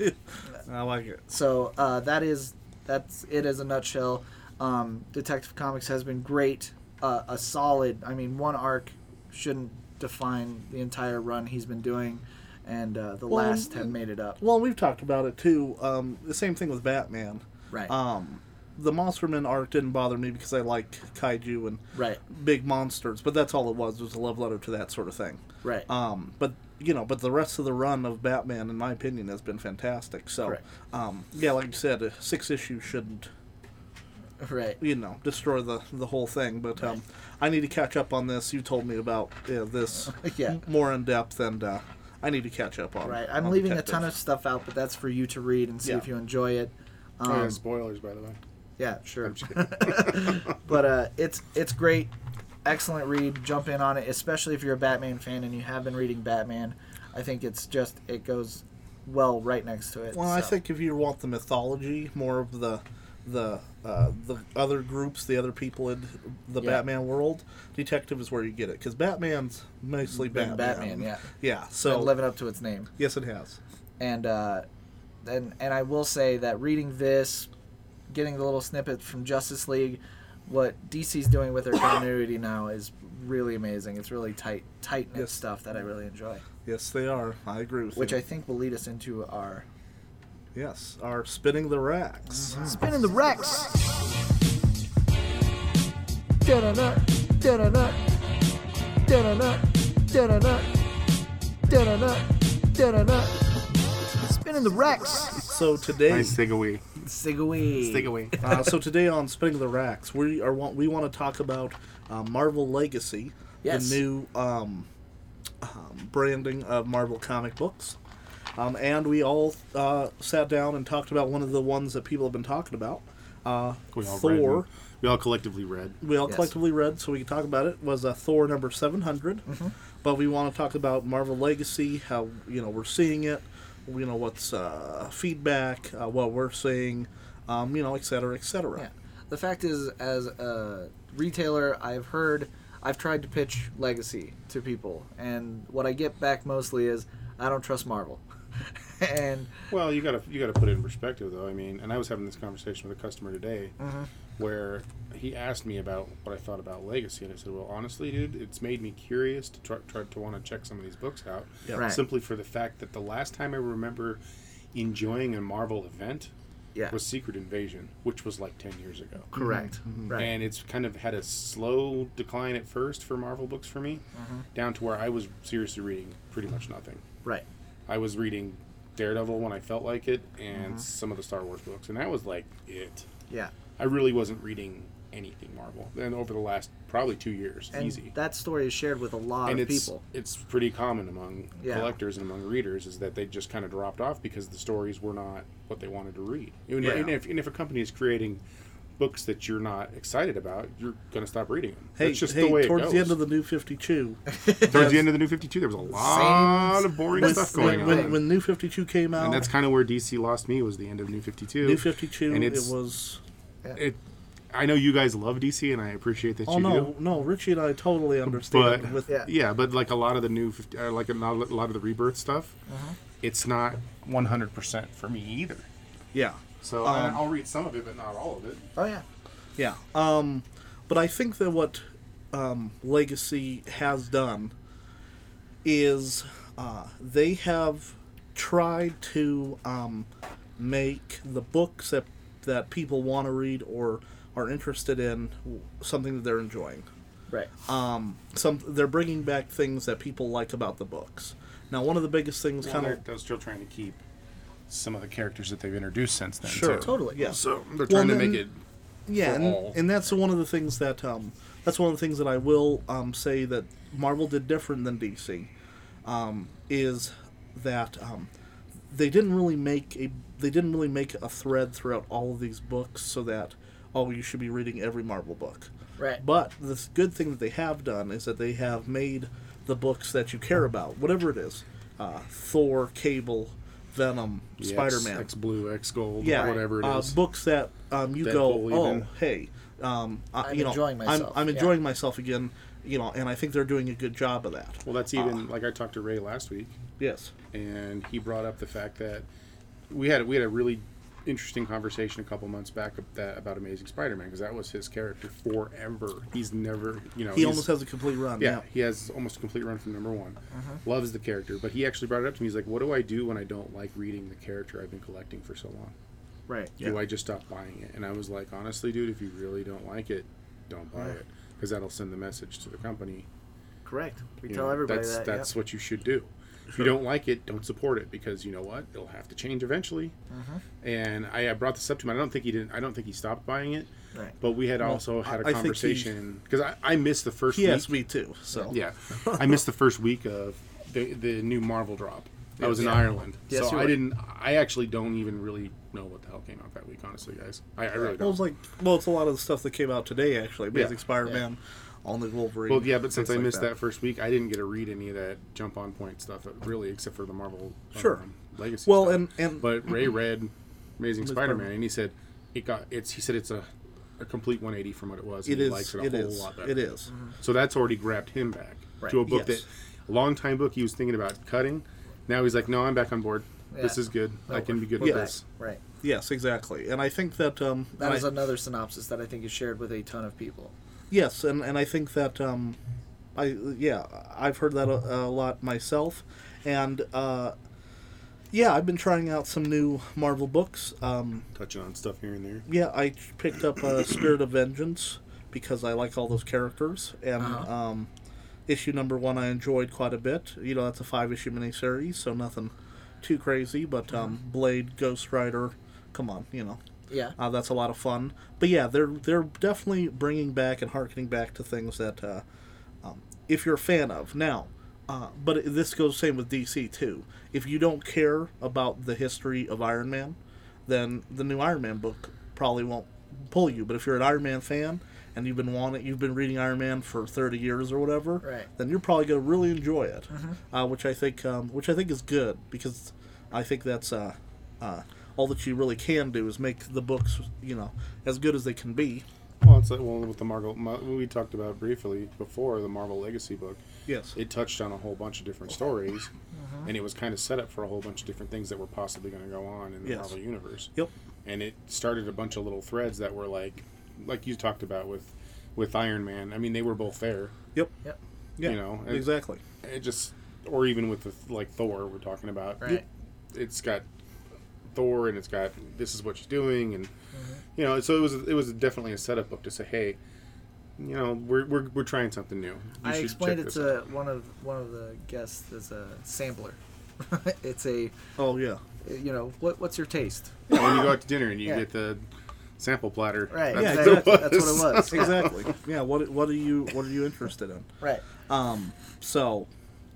B: I like it.
A: So uh, that is that's it as a nutshell. Um, Detective Comics has been great a, a solid. I mean, one arc shouldn't define the entire run he's been doing, and uh, the
B: Well,
A: last have made it up.
B: Well, we've talked about it too. Um, the same thing with Batman.
A: Right.
B: Um, the Monsterman arc didn't bother me because I like kaiju and
A: Right.
B: big monsters, but that's all it was, was a love letter to that sort of thing.
A: Right.
B: Um, but, you know, but the rest of the run of Batman, in my opinion, has been fantastic. So,
A: Correct.
B: um, yeah, like you said, a six issue shouldn't,
A: Right.
B: you know, destroy the, the whole thing. But um, I need to catch up on this. You told me about uh, this
A: Yeah.
B: more in depth, and uh, I need to catch up on
A: Right. I'm
B: on
A: leaving a
B: Detective.
A: ton of stuff out, but that's for you to read and see
B: Yeah.
A: if you enjoy it. Um,
E: oh, yeah, spoilers, by the way.
A: Yeah, sure.
E: I'm just kidding.
A: But uh, it's it's great, excellent read. Jump in on it, especially if you're a Batman fan and you have been reading Batman. I think it's just it goes well right next to it.
B: Well, I
A: so.
B: think if you want the mythology, more of the the uh, the other groups, the other people in the
A: Yeah.
B: Batman world, Detective is where you get it, because Batman's mostly
A: Been
B: Batman.
A: Batman, yeah.
B: Yeah.
A: So
B: So
A: living up to its name,
B: yes, it has.
A: and uh, and and I will say that reading this, getting the little snippet from Justice League, what D C's doing with their continuity now is really amazing. It's really tight, tight knit
B: Yes.
A: stuff that I really enjoy,
B: Yes, they are. I agree with
A: which
B: you.
A: I think will lead us into our
B: Yes, are spinning the racks.
A: spinning the Rex. Da-da-da, da-da-da, da-da-da, da-da-da, da-da-da, da-da-da. Spinning the Rex.
B: So today,
E: Nice takeaway.
A: Sigawee.
E: Takeaway.
B: uh, so today on Spinning the Racks, we are want we want to talk about uh, Marvel Legacy,
A: Yes.
B: the new um, um, branding of Marvel comic books, um, and we all uh, sat down and talked about one of the ones that people have been talking about. Uh,
E: We all read
B: Thor.
E: them. We all collectively read.
B: We all
A: Yes.
B: collectively read, so we can talk about it. Was uh, Thor number seven hundred,
A: Mm-hmm.
B: but we want to talk about Marvel Legacy, how you know we're seeing it, you know what's uh, feedback, uh, what we're seeing, um, you know, et cetera, et cetera.
A: Yeah. The fact is, as a retailer, I've heard, I've tried to pitch Legacy to people, and what I get back mostly is, I don't trust Marvel. and
E: Well, you gotta you gotta put it in perspective, though. I mean, and I was having this conversation with a customer today, where he asked me about what I thought about Legacy, and I said, "Well, honestly, dude, it's made me curious to try, try to want to check some of these books out,
B: Yeah.
A: Right.
E: simply for the fact that the last time I remember enjoying a Marvel event
A: yeah,
E: was Secret Invasion, which was like ten years ago.
A: correct. Right.
E: And it's kind of had a slow decline at first for Marvel books for me, down to where I was seriously reading pretty much nothing.
A: right.
E: I was reading Daredevil when I felt like it, and some of the Star Wars books, and that was like it.
A: Yeah.
E: I really wasn't reading anything Marvel. And over the last probably two years,
A: And
E: easy.
A: that story is shared with a lot
E: And
A: of
E: it's
A: people.
E: it's pretty common among
A: Yeah.
E: collectors and among readers is that they just kind of dropped off because the stories were not what they wanted to read. And,
B: Yeah.
E: and if, and if a company is creating books that you're not excited about, you're going to stop reading them.
B: Hey,
E: That's just
B: hey,
E: the way
B: towards
E: it goes.
B: the end of the New fifty-two,
E: Towards the end of the New fifty-two, there was a lot of boring
A: when-
E: stuff
B: when,
E: going on.
B: when, when New fifty-two came out,
E: And that's kind of where D C lost me, was the end of New fifty-two.
B: New fifty-two,
E: and
B: it
E: it's-
B: was.
E: It, I know you guys love D C, and I appreciate that
B: Oh
E: you
B: no,
E: do.
B: no, Richie and I totally understand.
E: But
B: with
A: Yeah.
E: yeah, but like a lot of the new, fifty, uh, like a lot a lot of the Rebirth stuff, it's not one hundred percent for me either.
B: yeah,
E: So
B: Um,
E: I- I'll read some of it, but not all of it.
A: Oh, yeah.
B: yeah. Um, but I think that what um, Legacy has done is uh, they have tried to um, make the books that that people want to read or are interested in something that they're enjoying.
A: Right.
B: Um, some they're bringing back things that people like about the books. Now, one of the biggest things,
E: Well,
B: kind
E: they're,
B: of
E: they're still trying to keep some of the characters that they've introduced since then.
B: sure,
E: too.
A: Totally.
B: yeah.
E: So they're
B: Well,
E: trying to
B: then-
E: make it.
B: Yeah,
E: for
B: and,
E: all.
B: and that's one of the things that um, that's one of the things that I will um, say that Marvel did different than D C, um, is that um, they didn't really make a they didn't really make a thread throughout all of these books so that oh you should be reading every Marvel book.
A: Right.
B: But the good thing that they have done is that they have made the books that you care about, whatever it is, uh, Thor, Cable, Venom,
E: the
B: Spider-Man,
E: X, X Blue, X Gold,
B: yeah,
E: whatever it
B: uh,
E: is.
B: books that um, you
E: Deadpool
B: go, oh,
E: even.
B: hey, um, I,
A: I'm
B: you know,
A: enjoying myself,
B: I'm, I'm
A: yeah.
B: enjoying myself again, you know, and I think they're doing a good job of that.
E: Well, that's even like I talked to Ray last week,
B: Yes,
E: and he brought up the fact that we had we had a really interesting conversation a couple months back ab- that, about Amazing Spider-Man, because that was his character forever. He's never, you know,
B: He
E: he's,
B: almost has a complete run.
E: yeah,
B: Yeah.
E: he has almost a complete run from number one.
A: Uh-huh.
E: Loves the character, but he actually brought it up to me. He's like, "What do I do when I don't like reading the character I've been collecting for so long?
A: Right.
E: Do
B: Yeah.
E: I just stop buying it?" And I was like, "Honestly, dude, if you really don't like it, don't buy
A: Yeah.
E: it, because that'll send the message to the company.
A: Correct. We
E: You
A: tell
E: know,
A: everybody
E: that's,
A: that.
E: That's
A: yep.
E: what you should do. If you don't like it, don't support it, because you know what? It'll have to change eventually."
A: Mhm.
E: And I, I brought this up to him. I don't think he didn't. I don't think he stopped buying it.
A: Right.
E: But we had
B: Well,
E: also had a
B: I- I think he-
E: conversation because I, I missed the first
B: He
E: week.
B: asked me too. So
E: Yeah, I missed the first week of the the new Marvel drop. I was in
A: Yeah.
E: Ireland,
A: Yes,
E: so
A: you
E: I
A: were.
E: didn't. I actually don't even really know what the hell came out that week, honestly, guys. I, I really
B: well, it
E: don't.
B: was like, well, it's a lot of the stuff that came out today. Actually, Amazing
E: Yeah.
B: Spider-Man, all the Wolverine.
E: Well, yeah, but since
B: things
E: I
B: like
E: missed that. first week, I didn't get to read any of that jump on point stuff, uh, really, except for the Marvel um,
B: Sure.
E: Legacy.
B: Well,
E: stuff.
B: and and
E: but Ray read Amazing
B: Spider-Man.
E: Spider-Man, and he said it got it's. He said it's a, a complete one eighty from what it was.
B: it
E: and he
B: is.
E: likes it a
B: It
E: whole
B: is.
E: lot better.
B: It is.
E: So that's already grabbed him back
A: Right.
E: to a book
B: Yes.
E: that a long time book he was thinking about cutting. Now he's like, no, I'm back on board. This
A: Yeah.
E: is good.
A: No,
E: I can be good
A: we're
E: with
A: back.
E: this.
A: Right.
B: Yes, exactly. And I think that um,
A: That
B: and
A: is
B: I-
A: another synopsis that I think is shared with a ton of people.
B: Yes, and, and I think that um, I yeah I've heard that a, a lot myself, and uh, yeah I've been trying out some new Marvel books. Um,
E: Touching on stuff here and there.
B: yeah, I picked up uh, Spirit of Vengeance because I like all those characters, and
A: Uh-huh.
B: um, issue number one I enjoyed quite a bit. You know, that's a five issue miniseries, so nothing too crazy. But um, Blade, Ghost Rider, come on, you know.
A: Yeah.
B: Uh, that's a lot of fun. But yeah, they're they're definitely bringing back and harkening back to things that uh, um, if you're a fan of now. Uh, but it, this goes the same with D C too. If you don't care about the history of Iron Man, then the new Iron Man book probably won't pull you. But if you're an Iron Man fan and you've been wanting, you've been reading Iron Man for thirty years or whatever,
A: Right.
B: then you're probably going to really enjoy it.
A: Mm-hmm.
B: Uh, which I think, um, which I think is good because I think that's uh, uh, all that you really can do is make the books, you know, as good as they can be.
E: Well, it's like well with the Marvel. Ma- we talked about briefly before the Marvel Legacy book.
B: Yes.
E: It touched on a whole bunch of different stories, and it was kind of set up for a whole bunch of different things that were possibly going to go on in the
B: Yes.
E: Marvel universe.
B: Yep.
E: And it started a bunch of little threads that were like, like you talked about with, with Iron Man. I mean, they were both there.
B: Yep.
A: Yep.
B: Yeah.
E: You know, it-
B: exactly.
E: It just, or even with the, like Thor, we're talking about.
A: Right.
E: It's got Thor, and it's got this is what you're doing, and
A: Mm-hmm.
E: you know, so it was it was definitely a setup book to say, hey, you know, we're we're, we're trying something new. You
A: I
E: should
A: explained
E: check
A: it
E: this out.
A: to one of one of the guests as a sampler. It's a,
B: Oh yeah.
A: you know, what what's your taste?
E: Yeah, when you go out to dinner and you
A: Yeah.
E: get the sample platter.
A: Right.
E: That's
B: Yeah,
E: what
A: exactly.
E: it
A: That's what it was.
B: Exactly. Yeah. What what are you what are you interested in?
A: Right.
B: Um. So.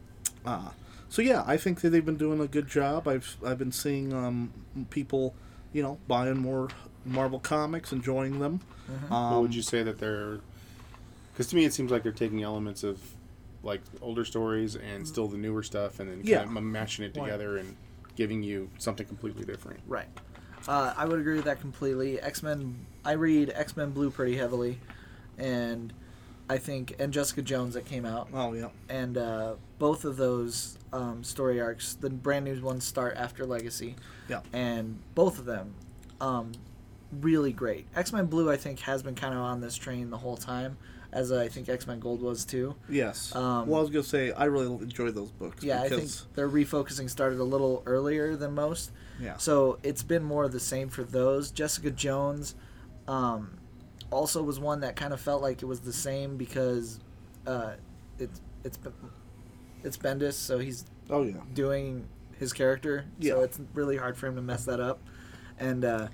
B: Uh. So yeah, I think that they've been doing a good job. I've I've been seeing um people, you know, buying more Marvel comics, enjoying them.
A: Mm-hmm.
B: Um,
E: What would you say that they're? Because to me, it seems like they're taking elements of like older stories and still the newer stuff, and then kind
B: Yeah.
E: of mashing it together and giving you something completely different.
A: Right. Uh, I would agree with that completely. X-Men, I read X-Men Blue pretty heavily, and I think, and Jessica Jones that came out,
B: Oh yeah.
A: and uh, both of those um, story arcs, the brand new ones start after Legacy,
B: Yeah.
A: and both of them, um, really great. X-Men Blue, I think, has been kind of on this train the whole time, as I think X-Men Gold was too.
B: Yes.
A: Um,
B: well, I was gonna say I really enjoy those books.
A: Yeah, I think
B: because,
A: their refocusing started a little earlier than most.
B: Yeah.
A: So it's been more of the same for those. Jessica Jones um, also was one that kind of felt like it was the same because uh, it's it's it's Bendis, so he's
B: Oh yeah.
A: doing his character.
B: Yeah.
A: So it's really hard for him to mess that up. And uh,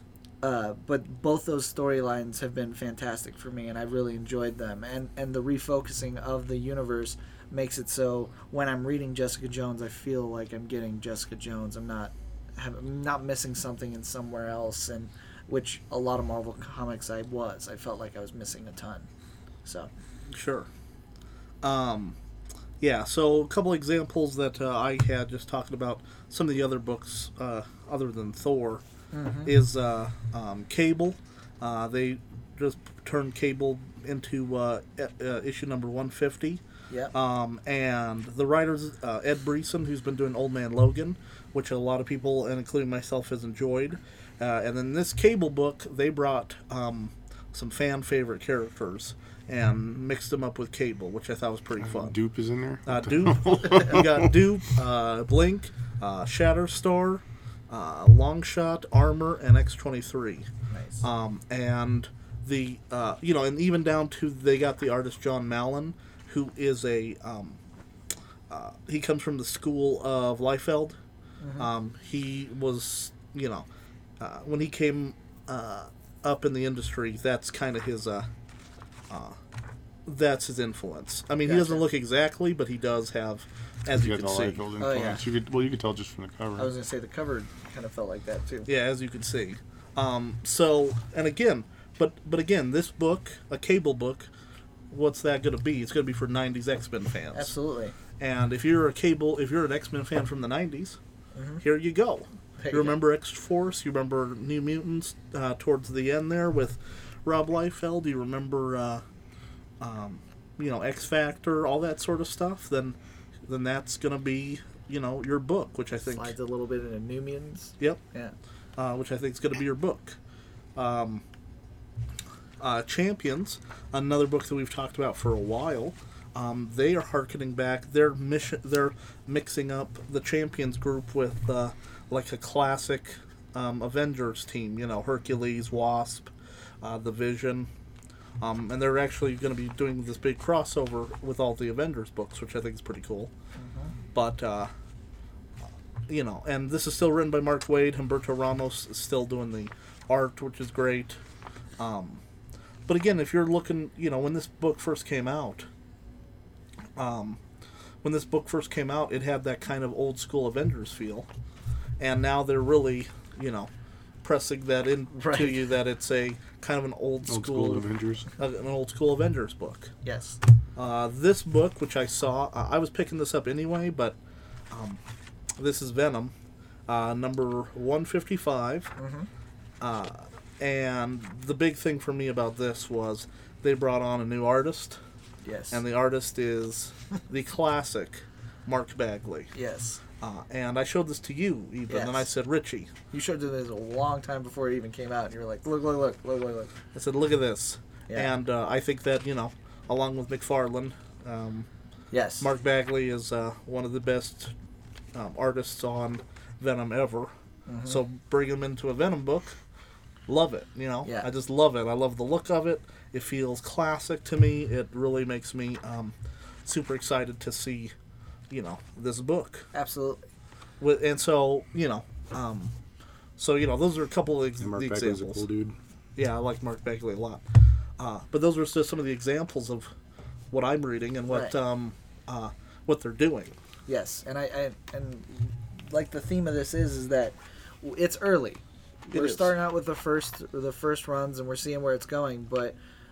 A: uh, but both those storylines have been fantastic for me, and I've really enjoyed them. And and the refocusing of the universe makes it so when I'm reading Jessica Jones, I feel like I'm getting Jessica Jones. I'm not have, I'm not missing something in somewhere else, and which a lot of Marvel comics I was. I felt like I was missing a ton. So
B: Sure. Um, yeah, so a couple examples that uh, I had just talking about some of the other books uh, other than Thor is uh, um, Cable. Uh, they just turned Cable into uh, e- uh, issue number one fifty.
A: yeah,
B: Um, and the writer's uh, Ed Brisson, who's been doing Old Man Logan, which a lot of people, and including myself, has enjoyed. Uh, and then this Cable book, they brought um, some fan favorite characters and mixed them up with Cable, which I thought was pretty fun.
E: Dupe is in there.
B: Uh, Dupe, you got Dupe, uh, Blink, uh, Shatterstar, uh, Longshot, Armor, and X twenty-three.
A: Nice.
B: Um, and the uh, you know, and even down to they got the artist John Mallon, who is a um, uh, he comes from the school of Liefeld.
A: Mm-hmm.
B: Um, he was you know uh, when he came uh, up in the industry, that's kind of his uh, uh, that's his influence. I mean, he doesn't
A: Gotcha.
B: look exactly, but he does have, as you
E: You
B: can
E: got the
B: see.
E: Liefeld
A: Oh,
E: influence.
A: yeah.
E: You could, well, you could tell just from the cover.
A: I was gonna say the cover kind of felt like that too.
B: Yeah, as you can see. Um, so, and again, but but again, this book, a Cable book, what's that going to be? It's going to be for nineties X-Men fans.
A: Absolutely.
B: And if you're a Cable, if you're an X-Men fan from the nineties,
A: Mm-hmm.
B: here you go.
A: There
B: You
A: you
B: remember X-Force? You remember New Mutants uh, towards the end there with Rob Liefeld? You remember, uh, um, you know, X-Factor, all that sort of stuff? Then, then that's going to be, you know, your book, which I think...
A: Slides a little bit into New Mutants.
B: Yep.
A: Yeah.
B: Uh, which I think is going to be your book. Um, uh, Champions, another book that we've talked about for a while. Um, they are harkening back. They're mission. They're mixing up the Champions group with uh, like a classic um, Avengers team. You know, Hercules, Wasp, uh, the Vision, um, and they're actually going to be doing this big crossover with all the Avengers books, which I think is pretty cool.
A: Mm-hmm.
B: But uh, you know, and this is still written by Mark Waid. Humberto Ramos is still doing the art, which is great. Um, but again, if you're looking, you know, when this book first came out, um, when this book first came out, it had that kind of old school Avengers feel, and now they're really, you know, pressing that into
A: Right.
B: you that it's a kind of an old,
E: Old
B: school,
E: school Avengers.
B: uh, an old school Avengers book.
A: Yes.
B: Uh, this book, which I saw, uh, I was picking this up anyway, but um, this is Venom, uh, number one fifty-five.
A: Mm-hmm.
B: Uh, and the big thing for me about this was they brought on a new artist,
A: Yes.
B: and the artist is the classic Mark Bagley.
A: yes.
B: Uh, and I showed this to you, even, and I
A: Yes.
B: said, Richie,
A: You showed it this a long time before it even came out, and you were like, look, look, look, look, look, look.
B: I said, look at this.
A: Yeah.
B: And uh, I think that, you know, along with McFarlane, um,
A: Yes.
B: Mark Bagley is uh, one of the best um, artists on Venom ever.
A: Mm-hmm.
B: So bring him into a Venom book, love it. You know,
A: Yeah.
B: I just love it. I love the look of it. It feels classic to me. It really makes me um, super excited to see, you know, this book.
A: Absolutely.
B: With and so you know, um, so you know, those are a couple of ex-
E: And Mark
B: the
E: Bagley's a
B: examples.
E: cool dude.
B: Yeah, I like Mark Bagley a lot. Uh, but those are just some of the examples of what I'm reading and what
A: Right.
B: um, uh, what they're doing.
A: Yes, and I, I and like the theme of this is is that it's early.
B: It
A: We're
B: is.
A: starting out with the first the first runs, and we're seeing where it's going. But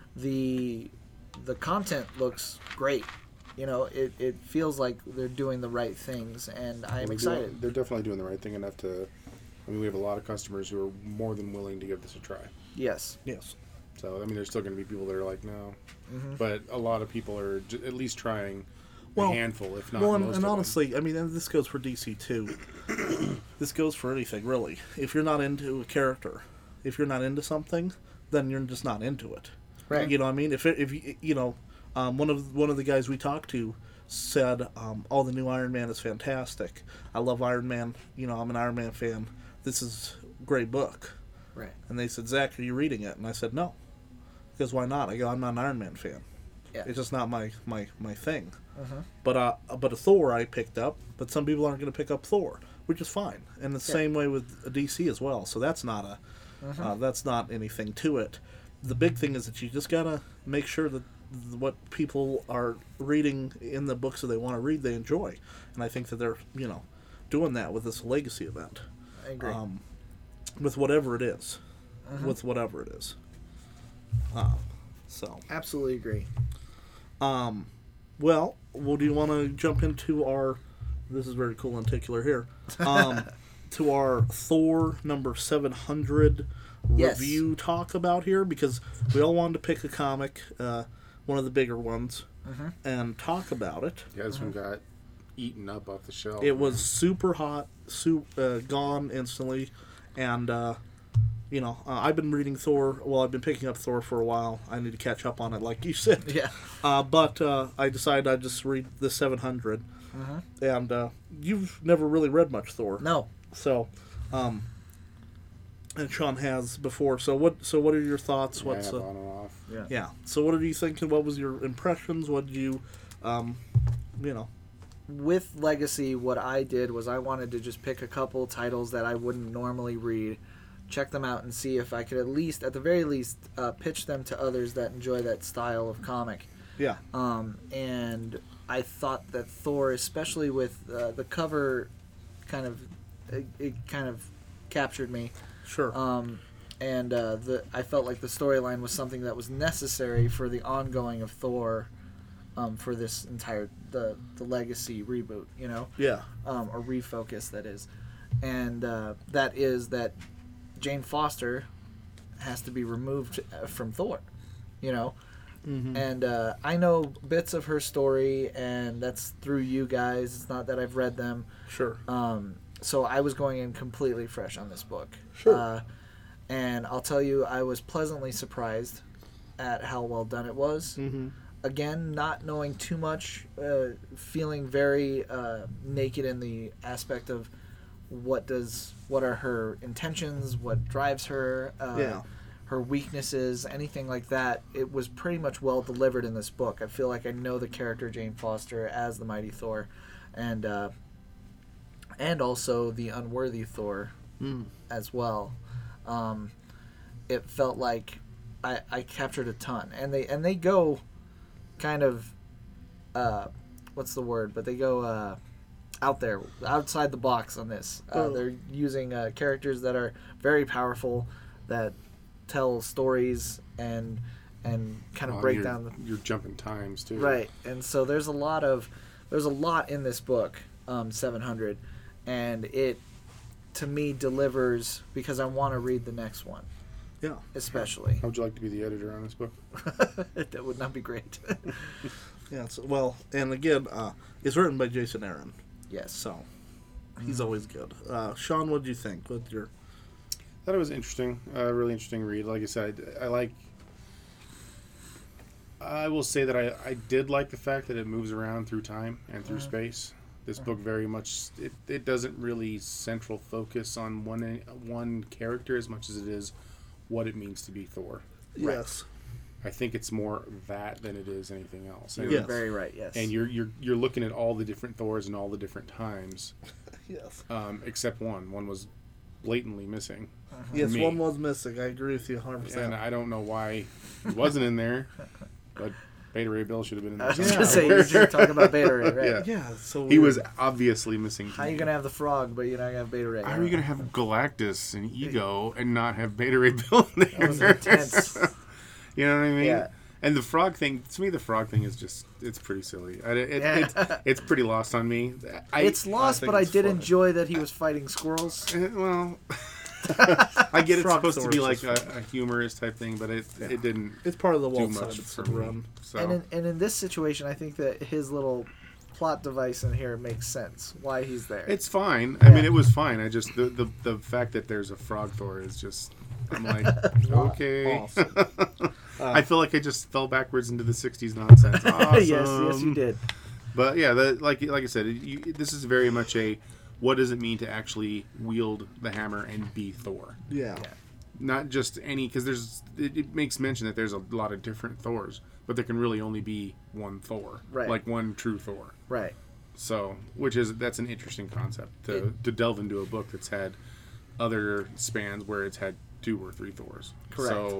A: the the content looks great. You know, it, it feels like they're doing the right things, and I am
E: They're
A: excited.
E: doing- they're definitely doing the right thing enough to. I mean, we have a lot of customers who are more than willing to give this a try.
A: Yes.
B: Yes.
E: So, I mean, there's still going to be people that are like, no.
A: Mm-hmm.
E: But a lot of people are j- at least trying
B: Well-
E: a handful, if not
B: Well, and,
E: most
B: and
E: of
B: honestly, I mean, and this goes for D C too. This goes for anything, really. If you're not into a character, if you're not into something, then you're just not into it.
A: Right.
B: You know what I mean? If it, if you, you know, um, one of one of the guys we talked to said, um, "Oh, the new Iron Man is fantastic. I love Iron Man. You know, I'm an Iron Man fan. This is a great book."
A: Right.
B: And they said, "Zach, are you reading it?" And I said, "No." Because why not? I go, "I'm not an Iron Man fan.
A: Yeah.
B: It's just not my my my thing."
A: Uh-huh.
B: But uh, but a Thor I picked up, but some people aren't going to pick up Thor, which is fine. And the
A: Yeah.
B: same way with D C as well. So that's not a
A: Uh-huh.
B: uh, that's not anything to it. The big thing is that you just gotta make sure that th- what people are reading in the books that they want to read, they enjoy. And I think that they're you know doing that with this legacy event,
A: I agree.
B: um, with whatever it is,
A: Uh-huh.
B: with whatever it is. Uh, so.
A: Absolutely agree.
B: Um, well, well, do you want to jump into our? This is very cool and particular here. Um, to our Thor number seven hundred
A: Yes.
B: review talk about here because we all wanted to pick a comic, uh, one of the bigger ones,
A: Mhm.
B: and talk about it.
E: Yeah, this one got eaten up off the shelf.
B: It was super hot, su- uh, gone instantly, and uh, you know, uh, I've been reading Thor. Well, I've been picking up Thor for a while. I need to catch up on it, like you said.
A: Yeah.
B: Uh, but uh, I decided I'd just read the seven hundred.
A: Uh-huh.
B: And uh, you've never really read much Thor.
A: No.
B: So, um, and Sean has before. So what? So what are your thoughts?
E: Yeah,
B: What's
E: I have
B: uh,
E: on and off.
A: Yeah.
B: yeah? So what did you think? And what was your impressions? What did you, um, you know?
A: With Legacy, what I did was I wanted to just pick a couple titles that I wouldn't normally read, check them out, and see if I could at least, at the very least, uh, pitch them to others that enjoy that style of comic.
B: Yeah.
A: Um, and I thought that Thor, especially with uh, the cover, kind of, it, it kind of captured me.
B: Sure.
A: Um, and uh, the I felt like the storyline was something that was necessary for the ongoing of Thor, um, for this entire the the Legacy reboot. You know.
B: yeah.
A: Um, or refocus, that is, and uh, that is that Jane Foster has to be removed from Thor. You know.
B: Mm-hmm.
A: And uh, I know bits of her story, and that's through you guys. It's not that I've read them.
B: Sure.
A: Um, so I was going in completely fresh on this book.
B: Sure.
A: Uh, and I'll tell you, I was pleasantly surprised at how well done it was.
B: Mm-hmm.
A: Again, not knowing too much, uh, feeling very uh, naked in the aspect of what does what are her intentions, what drives her. Uh,
B: Yeah.
A: Her weaknesses, anything like that. It was pretty much well delivered in this book. I feel like I know the character Jane Foster as the Mighty Thor, and uh, and also the unworthy Thor
B: Mm.
A: as well. Um, it felt like I, I captured a ton, and they and they go kind of uh, what's the word? But they go uh, out there, outside the box on this. Uh,
B: Oh.
A: They're using uh, characters that are very powerful, that tell stories and and kind of
E: Well,
A: break
E: you're,
A: down the
E: You're jumping times too.
A: right. And so there's a lot of there's a lot in this book, um, seven hundred, and it to me delivers because I want to read the next one,
B: Yeah.
A: especially.
E: How would you like to be the editor on this book?
A: That would not be great.
B: Yeah. So, well, and again, uh, it's written by Jason Aaron,
A: Yes.
B: so he's always good. Uh, Sean, what do you think? What your
E: I thought it was interesting, a uh, really interesting read. Like I said, I, I like. I will say that I, I did like the fact that it moves around through time and through
A: Uh-huh.
E: space. This book very much it, it doesn't really central focus on one one character as much as it is what it means to be Thor.
B: yes?
E: I think it's more that than it is anything else.
A: You're
E: And,
B: Yes.
A: very right. Yes.
E: and you're you're you're looking at all the different Thors and all the different times,
B: Yes.
E: um, except one. One was blatantly missing.
B: Yes.
E: me.
B: One was missing. I agree with you one hundred
E: And
B: percent.
E: I don't know why he wasn't in there, but Beta Ray Bill should have been in
A: I
E: there.
A: was
B: Yeah.
A: gonna say you're just talking about Beta Ray, right?
E: Yeah.
B: Yeah. So
E: He
B: weird.
E: was obviously missing.
A: How are you gonna have the frog, but you're not gonna have Beta Ray?
E: How are you gonna have Galactus and Ego and not have Beta Ray Bill in there?
A: That was intense.
E: You know what I mean?
A: Yeah.
E: And the frog thing, to me, the frog thing is just—it's pretty silly. I, it,
A: Yeah.
E: it's, it's pretty lost on me. I,
A: It's lost,
E: think
A: but I
E: it's
A: did
E: fun.
A: enjoy that he was fighting squirrels.
E: Eh, Well, I get it's
B: Frog
E: supposed to be like
B: Thor is
E: a, a humorous type thing, but it
B: Yeah.
E: it didn't
B: It's part of the
E: do
B: Walt
E: much for
B: Simonson
E: me.
B: run.
E: So
A: And in, and in this situation, I think that his little plot device in here makes sense. Why he's there.
E: it's fine. I
A: Yeah.
E: mean, it was fine. I just the, the the fact that there's a frog Thor is just. I'm like, okay.
B: Awesome.
E: I feel like I just fell backwards into the sixties nonsense. Awesome.
A: yes, yes, you did.
E: But yeah, the, like like I said, you, this is very much a what does it mean to actually wield the hammer and be Thor?
B: Yeah.
E: Not just any, because there's it, it makes mention that there's a lot of different Thors, but there can really only be one Thor,
A: Right.
E: like one true Thor.
A: Right.
E: So, which is that's an interesting concept to to delve into a book that's had other spans where it's had two or three Thors.
A: Correct.
E: So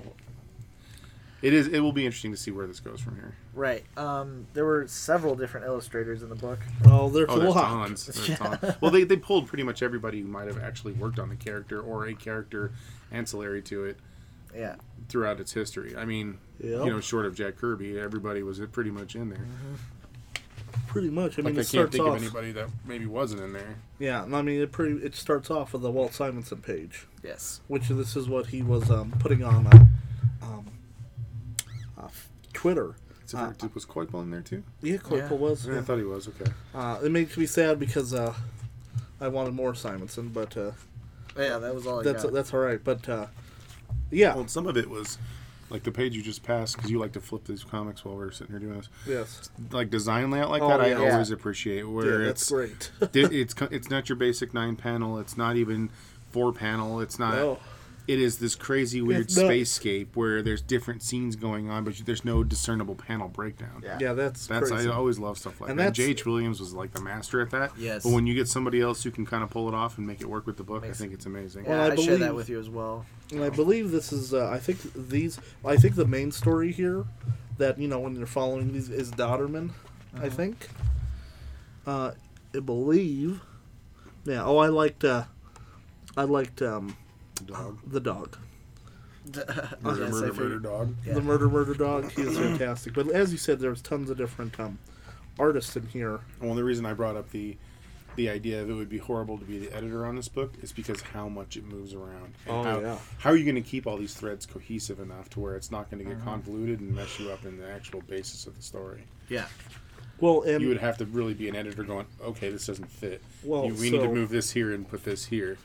E: it is. It will be interesting to see where this goes from here.
A: Right. Um, there were several different illustrators in the book.
B: Oh, they're
E: Oh, there's
B: cool.
E: tons. There's tons. Well, they, they pulled pretty much everybody who might have actually worked on the character or a character ancillary to it
A: Yeah.
E: throughout its history. I mean,
B: Yep.
E: you know, short of Jack Kirby, everybody was pretty much in there.
B: Pretty much. I mean,
E: Like, I
B: it
E: can't
B: starts
E: think
B: off.
E: of anybody that maybe wasn't in there.
B: Yeah, I mean, it pretty. It starts off with the Walt Simonson page,
A: Yes.
B: which this is what he was um, putting on uh, um, uh, Twitter.
E: So,
B: Uh,
E: was Coypel in there too?
B: Yeah, Claypool
A: Yeah.
B: was.
E: Yeah, I thought he was. Okay.
B: Uh, it makes me sad because uh, I wanted more Simonson, but uh,
A: Yeah, that was all I
B: that's
A: got.
B: that's all right. But uh, Yeah.
E: Well, some of it was like the page you just passed, because you like to flip these comics while we're sitting here doing this.
B: Yes.
E: Like design layout like
B: Oh,
E: that, I
B: yeah.
E: always appreciate. Where
B: Yeah,
E: it's
B: that's great.
E: di- it's co- it's not your basic nine panel. It's not even four panel. It's not.
B: No.
E: It is this crazy weird
B: It's not-
E: spacescape where there's different scenes going on, but there's no discernible panel breakdown.
A: Yeah.
B: Yeah, that's
E: That's
B: crazy.
E: I always love stuff like
B: And
E: that.
B: that's-
E: J H. Williams was like the master at that.
A: Yes.
E: But when you get somebody else who can kind of pull it off and make it work with the book,
A: Makes-
E: I think it's amazing.
A: Yeah,
B: Well, I
A: I, share that
B: believe-
A: with you as well.
B: And I believe this is, uh, I think these, I think the main story here, that, you know, when you're following these, is Dodderman, I think. Uh, I believe. Yeah, oh, I liked, uh, I liked, um,
E: Dog.
B: the dog.
E: Murder,
A: Yes, I
E: murder, murder
A: figured-
E: dog.
A: Yeah.
B: The Murder, Murder Dog, he was fantastic. But as you said, there's tons of different, um, artists in here.
E: Well, the reason I brought up the the idea of it would be horrible to be the editor on this book is because how much it moves around. And
B: Oh,
E: how,
B: yeah.
E: how are you going to keep all these threads cohesive enough to where it's not going to get convoluted and mess you up in the actual basis of the story?
A: Yeah.
B: Well, and
E: You would have to really be an editor going, okay, this doesn't fit.
B: Well,
E: You- we need to
B: so-
E: move this here and put this here.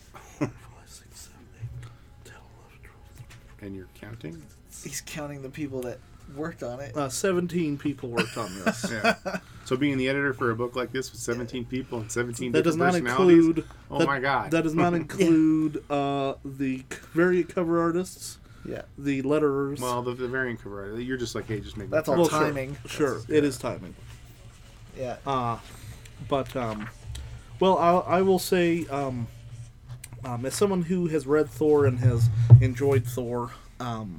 E: And you're counting?
A: He's counting the people that worked on it.
B: uh, seventeen people worked on this.
E: Yeah. So being the editor for a book like this with seventeen people and seventeen
B: That does
E: different
B: not
E: personalities.
B: include.
E: Oh
B: that,
E: my God.
B: That does not include uh, the c- variant cover artists,
A: Yeah.
B: the letterers.
E: Well, the, the variant cover, art, you're just like, hey, just make
A: That's
E: me
A: all
B: Well,
E: touch.
B: sure,
A: timing.
B: Sure, it is timing.
A: Yeah.
B: Uh, but um, well, I, I will say, um, um, as someone who has read Thor and has enjoyed Thor, um,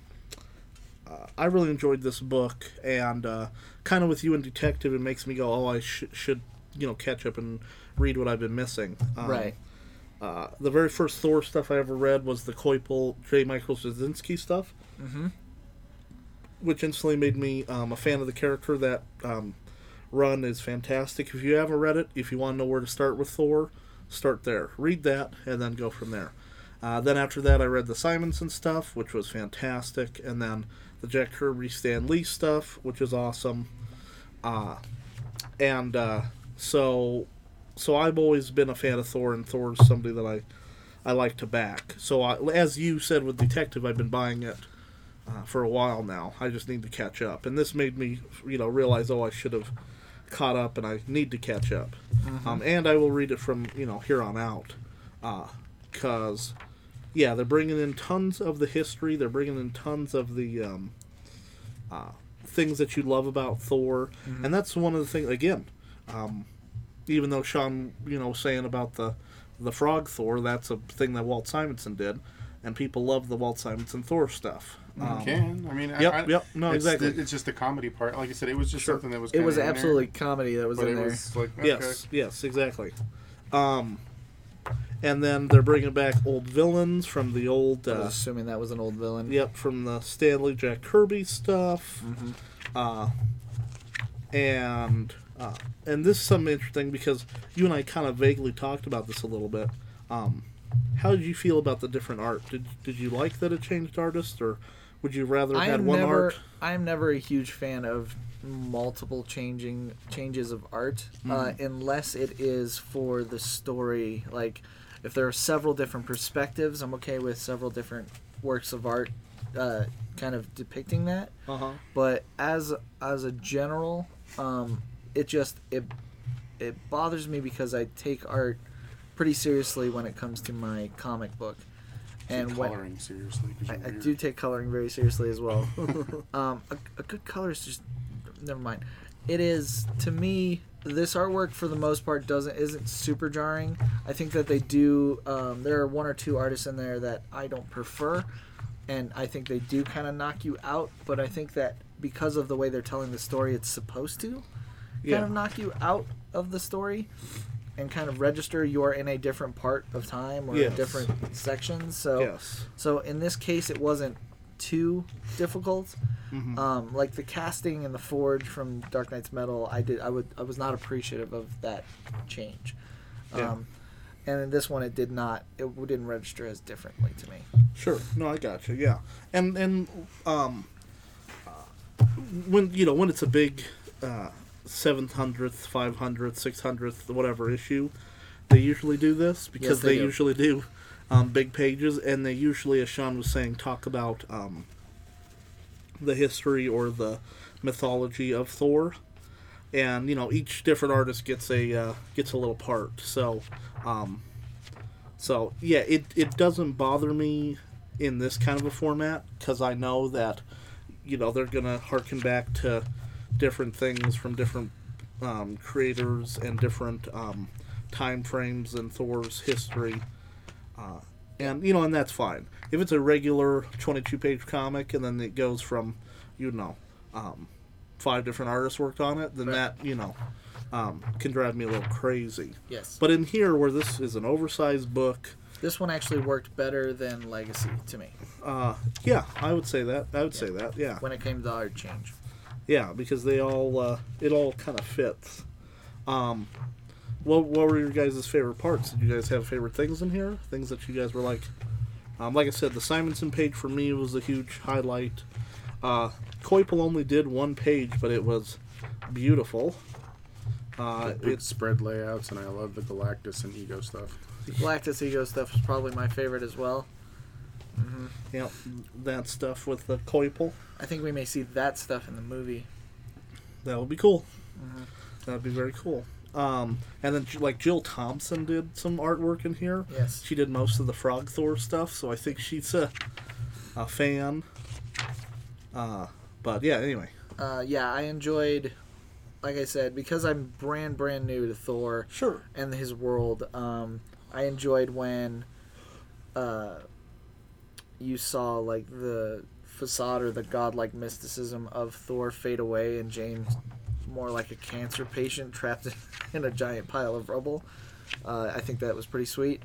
B: uh, I really enjoyed this book, and uh, kind of with you and Detective, it makes me go, oh, I sh- should, you know, catch up and read what I've been missing. Um,
A: Right.
B: Uh, the very first Thor stuff I ever read was the Koipel J. Michael Straczynski stuff,
A: Mm-hmm.
B: which instantly made me um, a fan of the character. That um, run is fantastic. If you haven't read it, if you want to know where to start with Thor, start there. Read that, and then go from there. Uh, then after that, I read the Simonson stuff, which was fantastic, and then the Jack Kirby Stan Lee stuff, which is awesome. Uh, and uh, so, so I've always been a fan of Thor, and Thor is somebody that I, I like to back. So I, as you said with Detective, I've been buying it uh, for a while now. I just need to catch up, and this made me, you know, realize, oh, I should have caught up, and I need to catch up. Um, and I will read it from, you know, here on out, because, yeah, they're bringing in tons of the history. They're bringing in tons of the um, uh, things that you love about Thor, and that's one of the things. Again, um, even though Sean, you know, was saying about the the Frog Thor, that's a thing that Walt Simonson did, and people love the Walt Simonson Thor stuff. Um,
E: You can. I mean,
B: Yep,
E: I, I,
B: yep, no,
E: it's
B: exactly.
E: The, it's just the comedy part. Like I said, it was just
B: Sure.
E: something that was.
A: It
E: kinda
A: was
E: in there,
A: absolutely comedy that was
E: but
A: in
E: it
A: there.
E: was like, okay.
B: Yes, yes, exactly. Um, and then they're bringing back old villains from the old.
A: I
B: Uh,
A: was assuming that was an old villain.
B: Yep, from the Stanley Jack Kirby stuff. Uh, and uh, and this is something interesting because you and I kind of vaguely talked about this a little bit. Um, how did you feel about the different art? Did did you like that it changed artists, or would you rather
A: I
B: had
A: am
B: one
A: never.
B: art?
A: I am never a huge fan of multiple changing changes of art, uh, unless it is for the story. Like, if there are several different perspectives, I'm okay with several different works of art, uh, kind of depicting that.
B: Uh huh.
A: But as as a general, um, it just it it bothers me because I take art pretty seriously when it comes to my comic book, and when
E: coloring seriously. 'cause
A: I,
E: you're
A: I
E: weird.
A: do take coloring very seriously as well. um, a, a good color is just never mind. It is, to me, this artwork for the most part doesn't isn't super jarring. I think that they do. Um, there are one or two artists in there that I don't prefer, and I think they do kind of knock you out. But I think that because of the way they're telling the story, it's supposed to
B: Yeah.
A: kind of knock you out of the story and kind of register you're in a different part of time or
B: Yes.
A: in different sections. So.
B: Yes.
A: So in this case, it wasn't too difficult.
B: Mm-hmm.
A: Um, like the casting and the Forge from Dark Knight's Metal, I did. I would. I was not appreciative of that change.
B: Yeah.
A: Um, and in this one, it did not. It didn't register as differently to me.
B: Sure. No, I got you. Yeah, and and um, uh, when you know when it's a big uh, seven hundredth, five hundredth, six hundredth, whatever issue, they usually do this because
A: Yes, they
B: they
A: do.
B: usually do um, big pages, and they usually, as Sean was saying, talk about um, the history or the mythology of Thor. And you know, each different artist gets a uh, gets a little part. So, um, so yeah, it it doesn't bother me in this kind of a format because I know that you know they're gonna harken back to different things from different um, creators and different um, time frames in Thor's history, uh, and you know, and that's fine. If it's a regular twenty-two page comic and then it goes from, you know. Um, five different artists worked on it, then
A: Right.
B: that, you know, um, can drive me a little crazy.
A: Yes.
B: But in here, where this is an oversized book,
A: This one actually worked better than Legacy to me
B: uh, yeah, I would say that. I would
A: Yeah.
B: say that, yeah.
A: when it came to art change.
B: Yeah, because they all, uh, it all kind of fits. Um, what, what were your guys' favorite parts? Did you guys have favorite things in here? Things that you guys were like, um, like I said, the Simonson page for me was a huge highlight. Uh, Koipel only did one page, but it was beautiful. Uh,
E: The big
B: it's
E: spread layouts, and I love the Galactus and Ego stuff.
A: The Galactus Ego stuff is probably my favorite as well.
B: yeah, that stuff with the Koipel.
A: I think we may see that stuff in the movie.
B: That would be cool. That would be very cool. Um, and then like Jill Thompson did some artwork in here.
A: Yes.
B: She did most of the Frog Thor stuff, so I think she's a, a fan. Uh, but yeah, anyway.
A: Uh, yeah, I enjoyed, like I said, because I'm brand, brand new to Thor
B: Sure.
A: and his world, um, I enjoyed when uh, you saw, like, the facade or the godlike mysticism of Thor fade away and Jane's more like a cancer patient trapped in a giant pile of rubble. Uh, I think that was pretty sweet.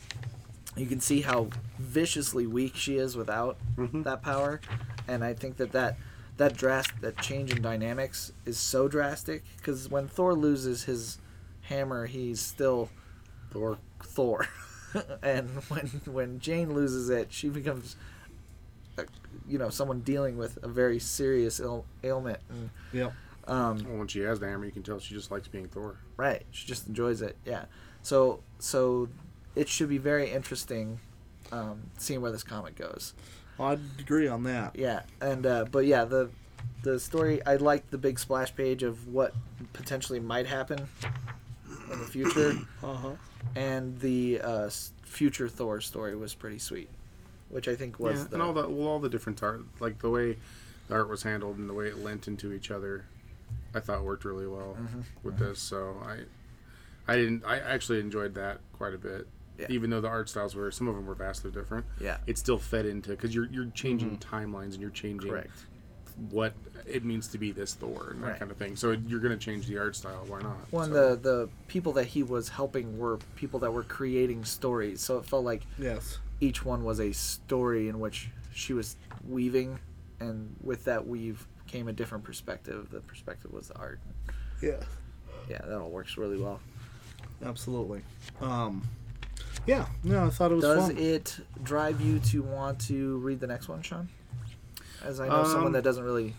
A: You can see how viciously weak she is without that power, and I think that that that drast that change in dynamics is so drastic because when Thor loses his hammer, he's still
E: Thor.
A: Thor, and when when Jane loses it, she becomes, uh, you know, someone dealing with a very serious Ail- ailment. And,
B: Yeah.
A: um,
E: Well, when she has the hammer, you can tell she just likes being Thor.
A: Right. She just enjoys it. Yeah. So so it should be very interesting um, seeing where this comic goes.
B: I'd agree on that.
A: Yeah. And uh, but yeah, the the story, I liked the big splash page of what potentially might happen in the future,
B: Uh-huh.
A: and the uh, s- future Thor story was pretty sweet, which I think was
E: Yeah,
A: the
E: and all the well, all the different art, like the way the art was handled and the way it lent into each other, I thought worked really well
A: Mm-hmm.
E: with this. So I, I didn't. I actually enjoyed that quite a bit.
A: Yeah.
E: Even though the art styles were, some of them were vastly different.
A: Yeah.
E: It still fed into because you're you're changing timelines and you're changing
A: Correct.
E: what it means to be this Thor and that
A: Right.
E: kind of thing. So you're going to change the art style. Why not?
A: One,
E: So-
A: the the people that he was helping were people that were creating stories, so it felt like
B: Yes.
A: each one was a story in which she was weaving, and with that weave came a different perspective. The perspective was the art.
B: Yeah.
A: Yeah, that all works really well.
B: Absolutely. Um, yeah. No, I thought it was
A: Does
B: fun.
A: it drive you to want to read the next one, Sean? As I know someone
E: Um,
A: that doesn't really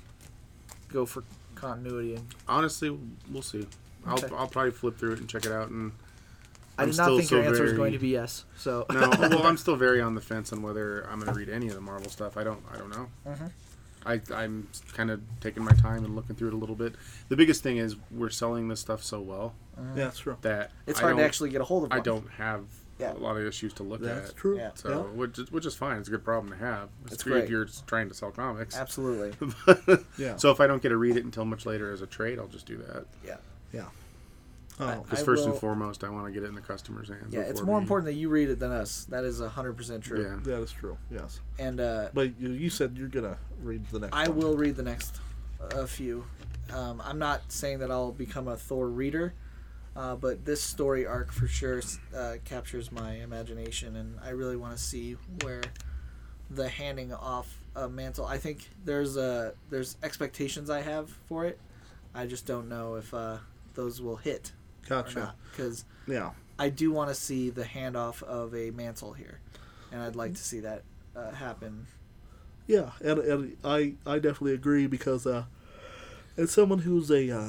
A: go for continuity, and
E: Honestly, we'll see. I'll
A: Okay.
E: I'll probably flip through it and check it out. And
A: I
E: I'm
A: did not
E: still
A: think
E: so
A: your answer was
E: very-
A: going to be yes. So
E: No, well, I'm still very on the fence on whether I'm going to read any of the Marvel stuff. I don't, I don't know.
A: Mhm.
E: I, I'm kind of taking my time and looking through it a little bit. The biggest thing is we're selling this stuff so well
B: Yeah, that's true.
E: that
A: it's
E: I
A: hard to
E: don't-
A: actually get a hold of one.
E: I don't have
A: Yeah.
E: a lot of issues to look
B: That's
E: at.
B: true.
A: Yeah.
E: So,
B: Yeah.
E: which, is, which is fine. It's a good problem to have. It's
A: It's
E: great
A: great.
E: if you're trying to sell comics.
A: Absolutely.
B: Yeah.
E: So if I don't get to read it until much later as a trade, I'll just do that.
A: Yeah.
B: Yeah.
A: I-
B: Oh,
E: Because
A: I
E: first
A: will-
E: and foremost, I want to get it in the customer's hands.
A: Yeah, it's
E: before
A: more
E: me.
A: important that you read it than us. That is hundred percent true.
E: Yeah.
B: that is true. Yes.
A: And uh,
B: But you, you said you're gonna read the next
A: I
B: one.
A: will read the next a few. Um, I'm not saying that I'll become a Thor reader, uh, but this story arc for sure uh, captures my imagination, and I really want to see where the handing off a mantle. I think there's a there's expectations I have for it. I just don't know if uh, those will hit or
B: Gotcha.
A: not, because
B: Yeah.
A: I do want to see the handoff of a mantle here, and I'd like to see that uh, happen.
B: Yeah, and, and I I definitely agree because uh, as someone who's a uh,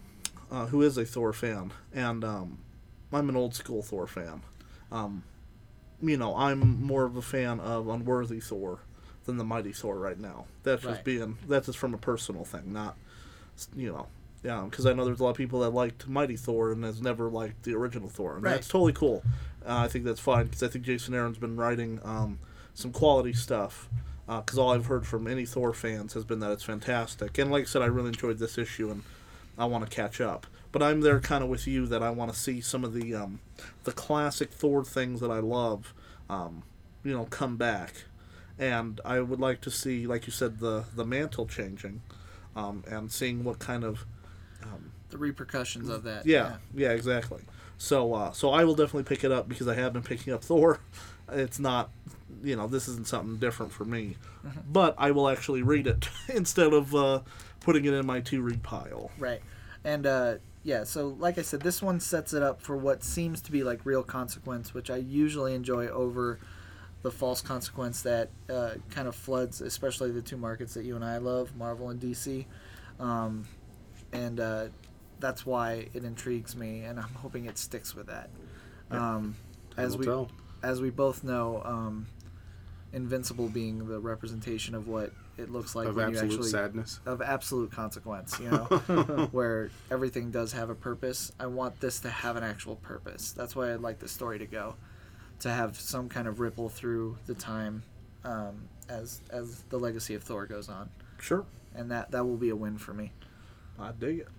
B: uh, who is a Thor fan, and um, I'm an old school Thor fan. Um, you know, I'm more of a fan of Unworthy Thor than the Mighty Thor right now. That's just
A: Right.
B: being, that's just from a personal thing, not, you know, yeah, because I know there's a lot of people that liked Mighty Thor and has never liked the original Thor, and
A: Right.
B: that's totally cool. Uh, I think that's fine, because I think Jason Aaron's been writing um, some quality stuff, because all I've heard from any Thor fans has been that it's fantastic. And like I said, I really enjoyed this issue, and I want to catch up. But I'm there kind of with you that I want to see some of the um, the classic Thor things that I love, um, you know, come back. And I would like to see, like you said, the, the mantle changing, um, and seeing what kind of... Um,
A: The repercussions of that.
B: yeah, yeah, exactly. So, uh, so I will definitely pick it up, because I have been picking up Thor. It's not, you know, this isn't something different for me.
A: Mm-hmm.
B: But I will actually read it instead of uh, putting it in my to-read pile.
A: Right. And, uh, yeah, so like I said, this one sets it up for what seems to be like real consequence, which I usually enjoy over the false consequence that uh, kind of floods, especially the two markets that you and I love, Marvel and D C. Um, and uh, that's why it intrigues me, and I'm hoping it sticks with that. Um, as
E: will
A: we
E: tell.
A: as we both know, um, Invincible being the representation of what it looks like
E: Of
A: when you
E: absolute
A: actually
E: sadness.
A: of absolute consequence, you know, where everything does have a purpose. I want this to have an actual purpose. That's why I'd like the story to go, to have some kind of ripple through the time um, as as the legacy of Thor goes on,
B: Sure.
A: and that that will be a win for me.
B: I dig it.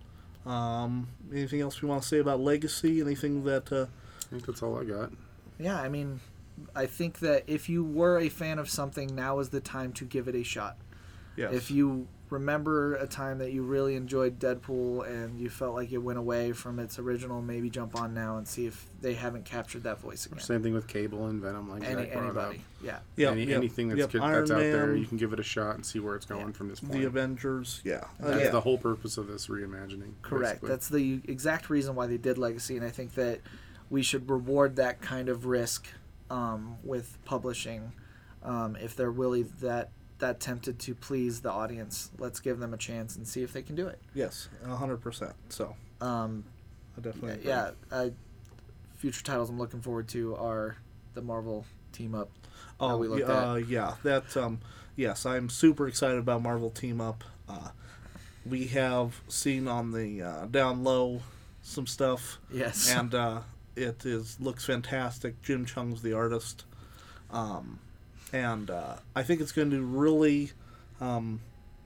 B: Um, anything else we want to say about Legacy? Anything that... Uh,
E: I think that's all I got.
A: Yeah, I mean, I think that if you were a fan of something, now is the time to give it a shot.
B: yes.
A: If you remember a time that you really enjoyed Deadpool and you felt like it went away from its original, maybe jump on now and see if they haven't captured that voice again.
E: Same thing with Cable and Venom, like
A: Any,
E: Zach brought
A: anybody,
E: up.
A: yeah.
B: Yep,
E: Any,
B: yep,
E: anything that's
B: yep.
E: good,
B: Iron
E: that's out there,
B: Man,
E: you can give it a shot and see where it's going
A: Yeah.
E: from this point.
B: The Avengers, yeah. Uh,
E: That's
B: yeah.
E: the whole purpose of this reimagining.
A: Correct.
E: basically.
A: That's the exact reason why they did Legacy, and I think that we should reward that kind of risk um, with publishing. Um, if they're really that that tempted to please the audience, let's give them a chance and see if they can do it.
B: Yes, one hundred percent. So,
A: Um,
B: I definitely agree.
A: yeah, I, future titles I'm looking forward to are the Marvel team up.
B: Oh,
A: that we looked
B: yeah, uh,
A: at.
B: yeah. That, um, yes, I'm super excited about Marvel Team Up. Uh, we have seen on the uh, down low some stuff,
A: Yes.
B: and uh, it is looks fantastic. Jim Chung's the artist, um, and uh, I think it's going to really um,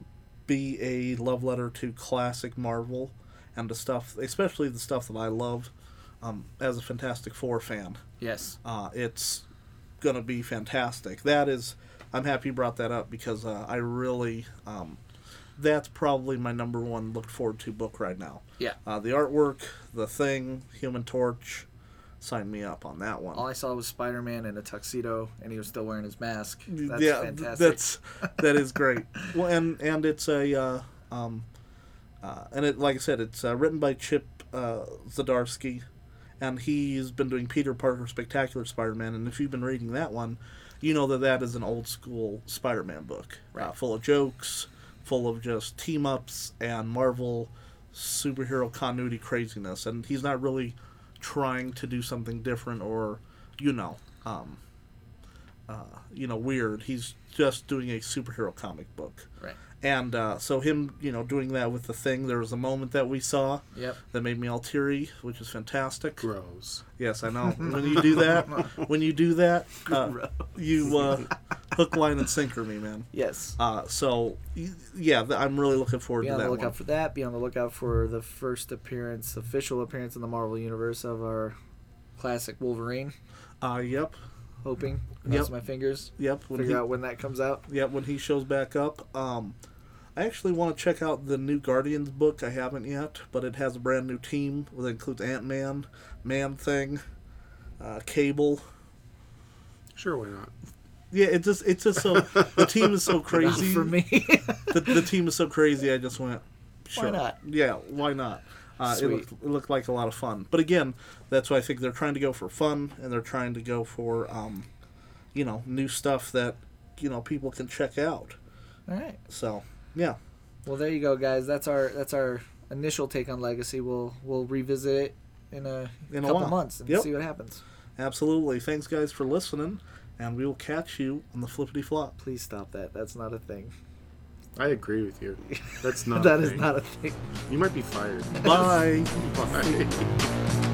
B: be a love letter to classic Marvel and the stuff, especially the stuff that I love um, as a Fantastic Four fan.
A: yes.
B: Uh, it's going to be fantastic. That is, I'm happy you brought that up, because uh, I really, um, that's probably my number one looked forward to book right now.
A: Yeah.
B: Uh, the artwork, the Thing, Human Torch, sign me up on that one.
A: All I saw was Spider-Man in a tuxedo, and he was still wearing his mask. That's
B: yeah,
A: fantastic.
B: that's that is great. Well, and and it's a, uh, um, uh, and it like I said, it's uh, written by Chip uh, Zdarsky, and he's been doing Peter Parker Spectacular Spider-Man. And if you've been reading that one, you know that that is an old school Spider-Man book, uh,
A: Right.
B: full of jokes, full of just team ups and Marvel superhero continuity craziness. And he's not really trying to do something different or, you know, um, uh, you know, weird. He's just doing a superhero comic book.
A: Right.
B: And uh, so him, you know, doing that with the Thing, there was a moment that we saw
A: Yep.
B: that made me all teary, which is fantastic.
E: Gross.
B: Yes, I know. When you do that, when you do that, uh, you uh, hook, line, and sinker me, man.
A: Yes.
B: Uh, so, y- yeah, th- I'm really looking forward
A: Be
B: to
A: on the
B: that
A: lookout
B: one.
A: for that. Be on the lookout for the first appearance, official appearance in the Marvel Universe of our classic Wolverine.
B: Uh, yep,
A: Hoping.
B: Yep.
A: Cross my fingers.
B: yep. When
A: Figure
B: he,
A: out when that comes out.
B: Yep, when he shows back up. Um, I actually want to check out the new Guardians book. I haven't yet, but it has a brand new team that includes Ant-Man, Man-Thing, uh, Cable.
E: Sure, why not?
B: Yeah, it just it's just so the team is so
A: Not
B: crazy.
A: for me.
B: the, the team is so crazy. I just went, sure.
A: Why not?
B: Yeah, why not? Uh, it,
A: Sweet.
B: looked, it looked like a lot of fun. But again, that's why I think they're trying to go for fun, and they're trying to go for, um, you know, new stuff that, you know, people can check out.
A: All right.
B: So, yeah.
A: Well, there you go, guys. That's our that's our initial take on Legacy. We'll we'll revisit it in a
B: In a
A: couple
B: while.
A: months and
B: Yep.
A: see what happens.
B: Absolutely. Thanks, guys, for listening, and we will catch you on the flippity flop.
A: Please stop that. That's not a thing.
E: I agree with you. That's not.
A: That
E: a
A: is
E: thing.
A: not a thing.
E: You might be fired.
B: Bye.
E: Bye.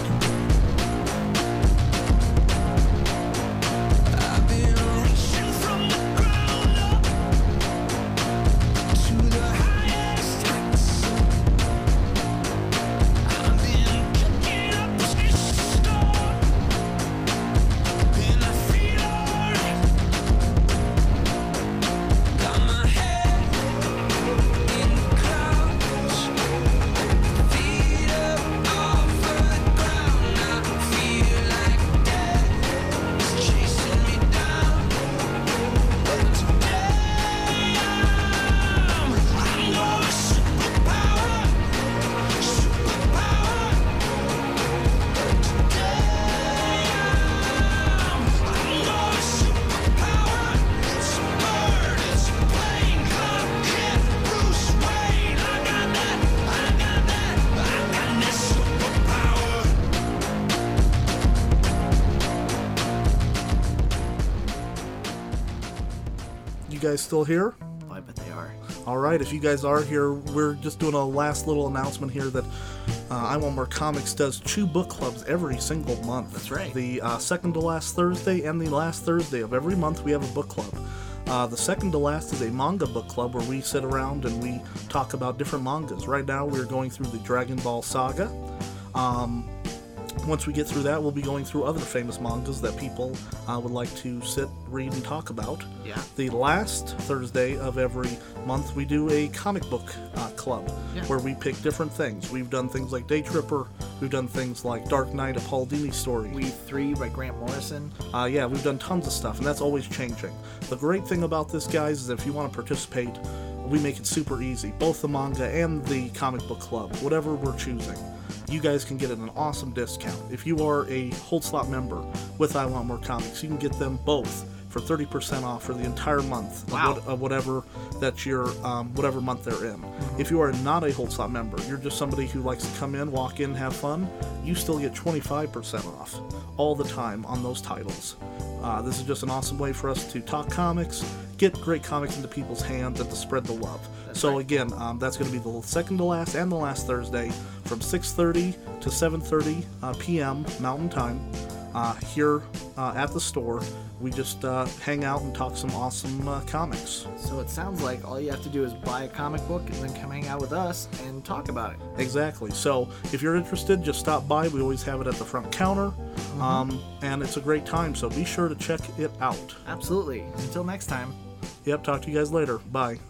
B: You guys still here?
A: I bet they are.
B: All right, if you guys are here, we're just doing a last little announcement here that uh, I Want More Comics does two book clubs every single month.
A: That's right.
B: The uh, second to last Thursday and the last Thursday of every month, we have a book club. Uh, the second to last is a manga book club where we sit around and we talk about different mangas. Right now, we're going through the Dragon Ball Saga. Um, once we get through that, we'll be going through other famous mangas that people uh, would like to sit, read, and talk about.
A: Yeah.
B: The last Thursday of every month, we do a comic book uh, club
A: Yeah.
B: where we pick different things. We've done things like Day Tripper. We've done things like Dark Knight, a Paul Dini story.
A: We Three by Grant Morrison.
B: Uh, yeah, we've done tons of stuff, and that's always changing. The great thing about this, guys, is if you want to participate, we make it super easy. Both the manga and the comic book club, whatever we're choosing, you guys can get an awesome discount. If you are a Hold Slot member with I Want More Comics, you can get them both for thirty percent off for the entire month
A: Wow.
B: of, what, of whatever that you're, um, whatever month they're in. If you are not a Hold Slot member, you're just somebody who likes to come in, walk in, have fun, you still get twenty-five percent off all the time on those titles. Uh, this is just an awesome way for us to talk comics, get great comics into people's hands, and to spread the love. So again, um, that's going to be the second to last and the last Thursday from six thirty to seven thirty uh, p.m. Mountain Time uh, here uh, at the store. We just uh, hang out and talk some awesome uh, comics.
A: So it sounds like all you have to do is buy a comic book and then come hang out with us and talk about it.
B: Exactly. So if you're interested, just stop by. We always have it at the front counter, um, and it's a great time. So be sure to check it out.
A: Absolutely. Until next time.
B: Yep. Talk to you guys later. Bye.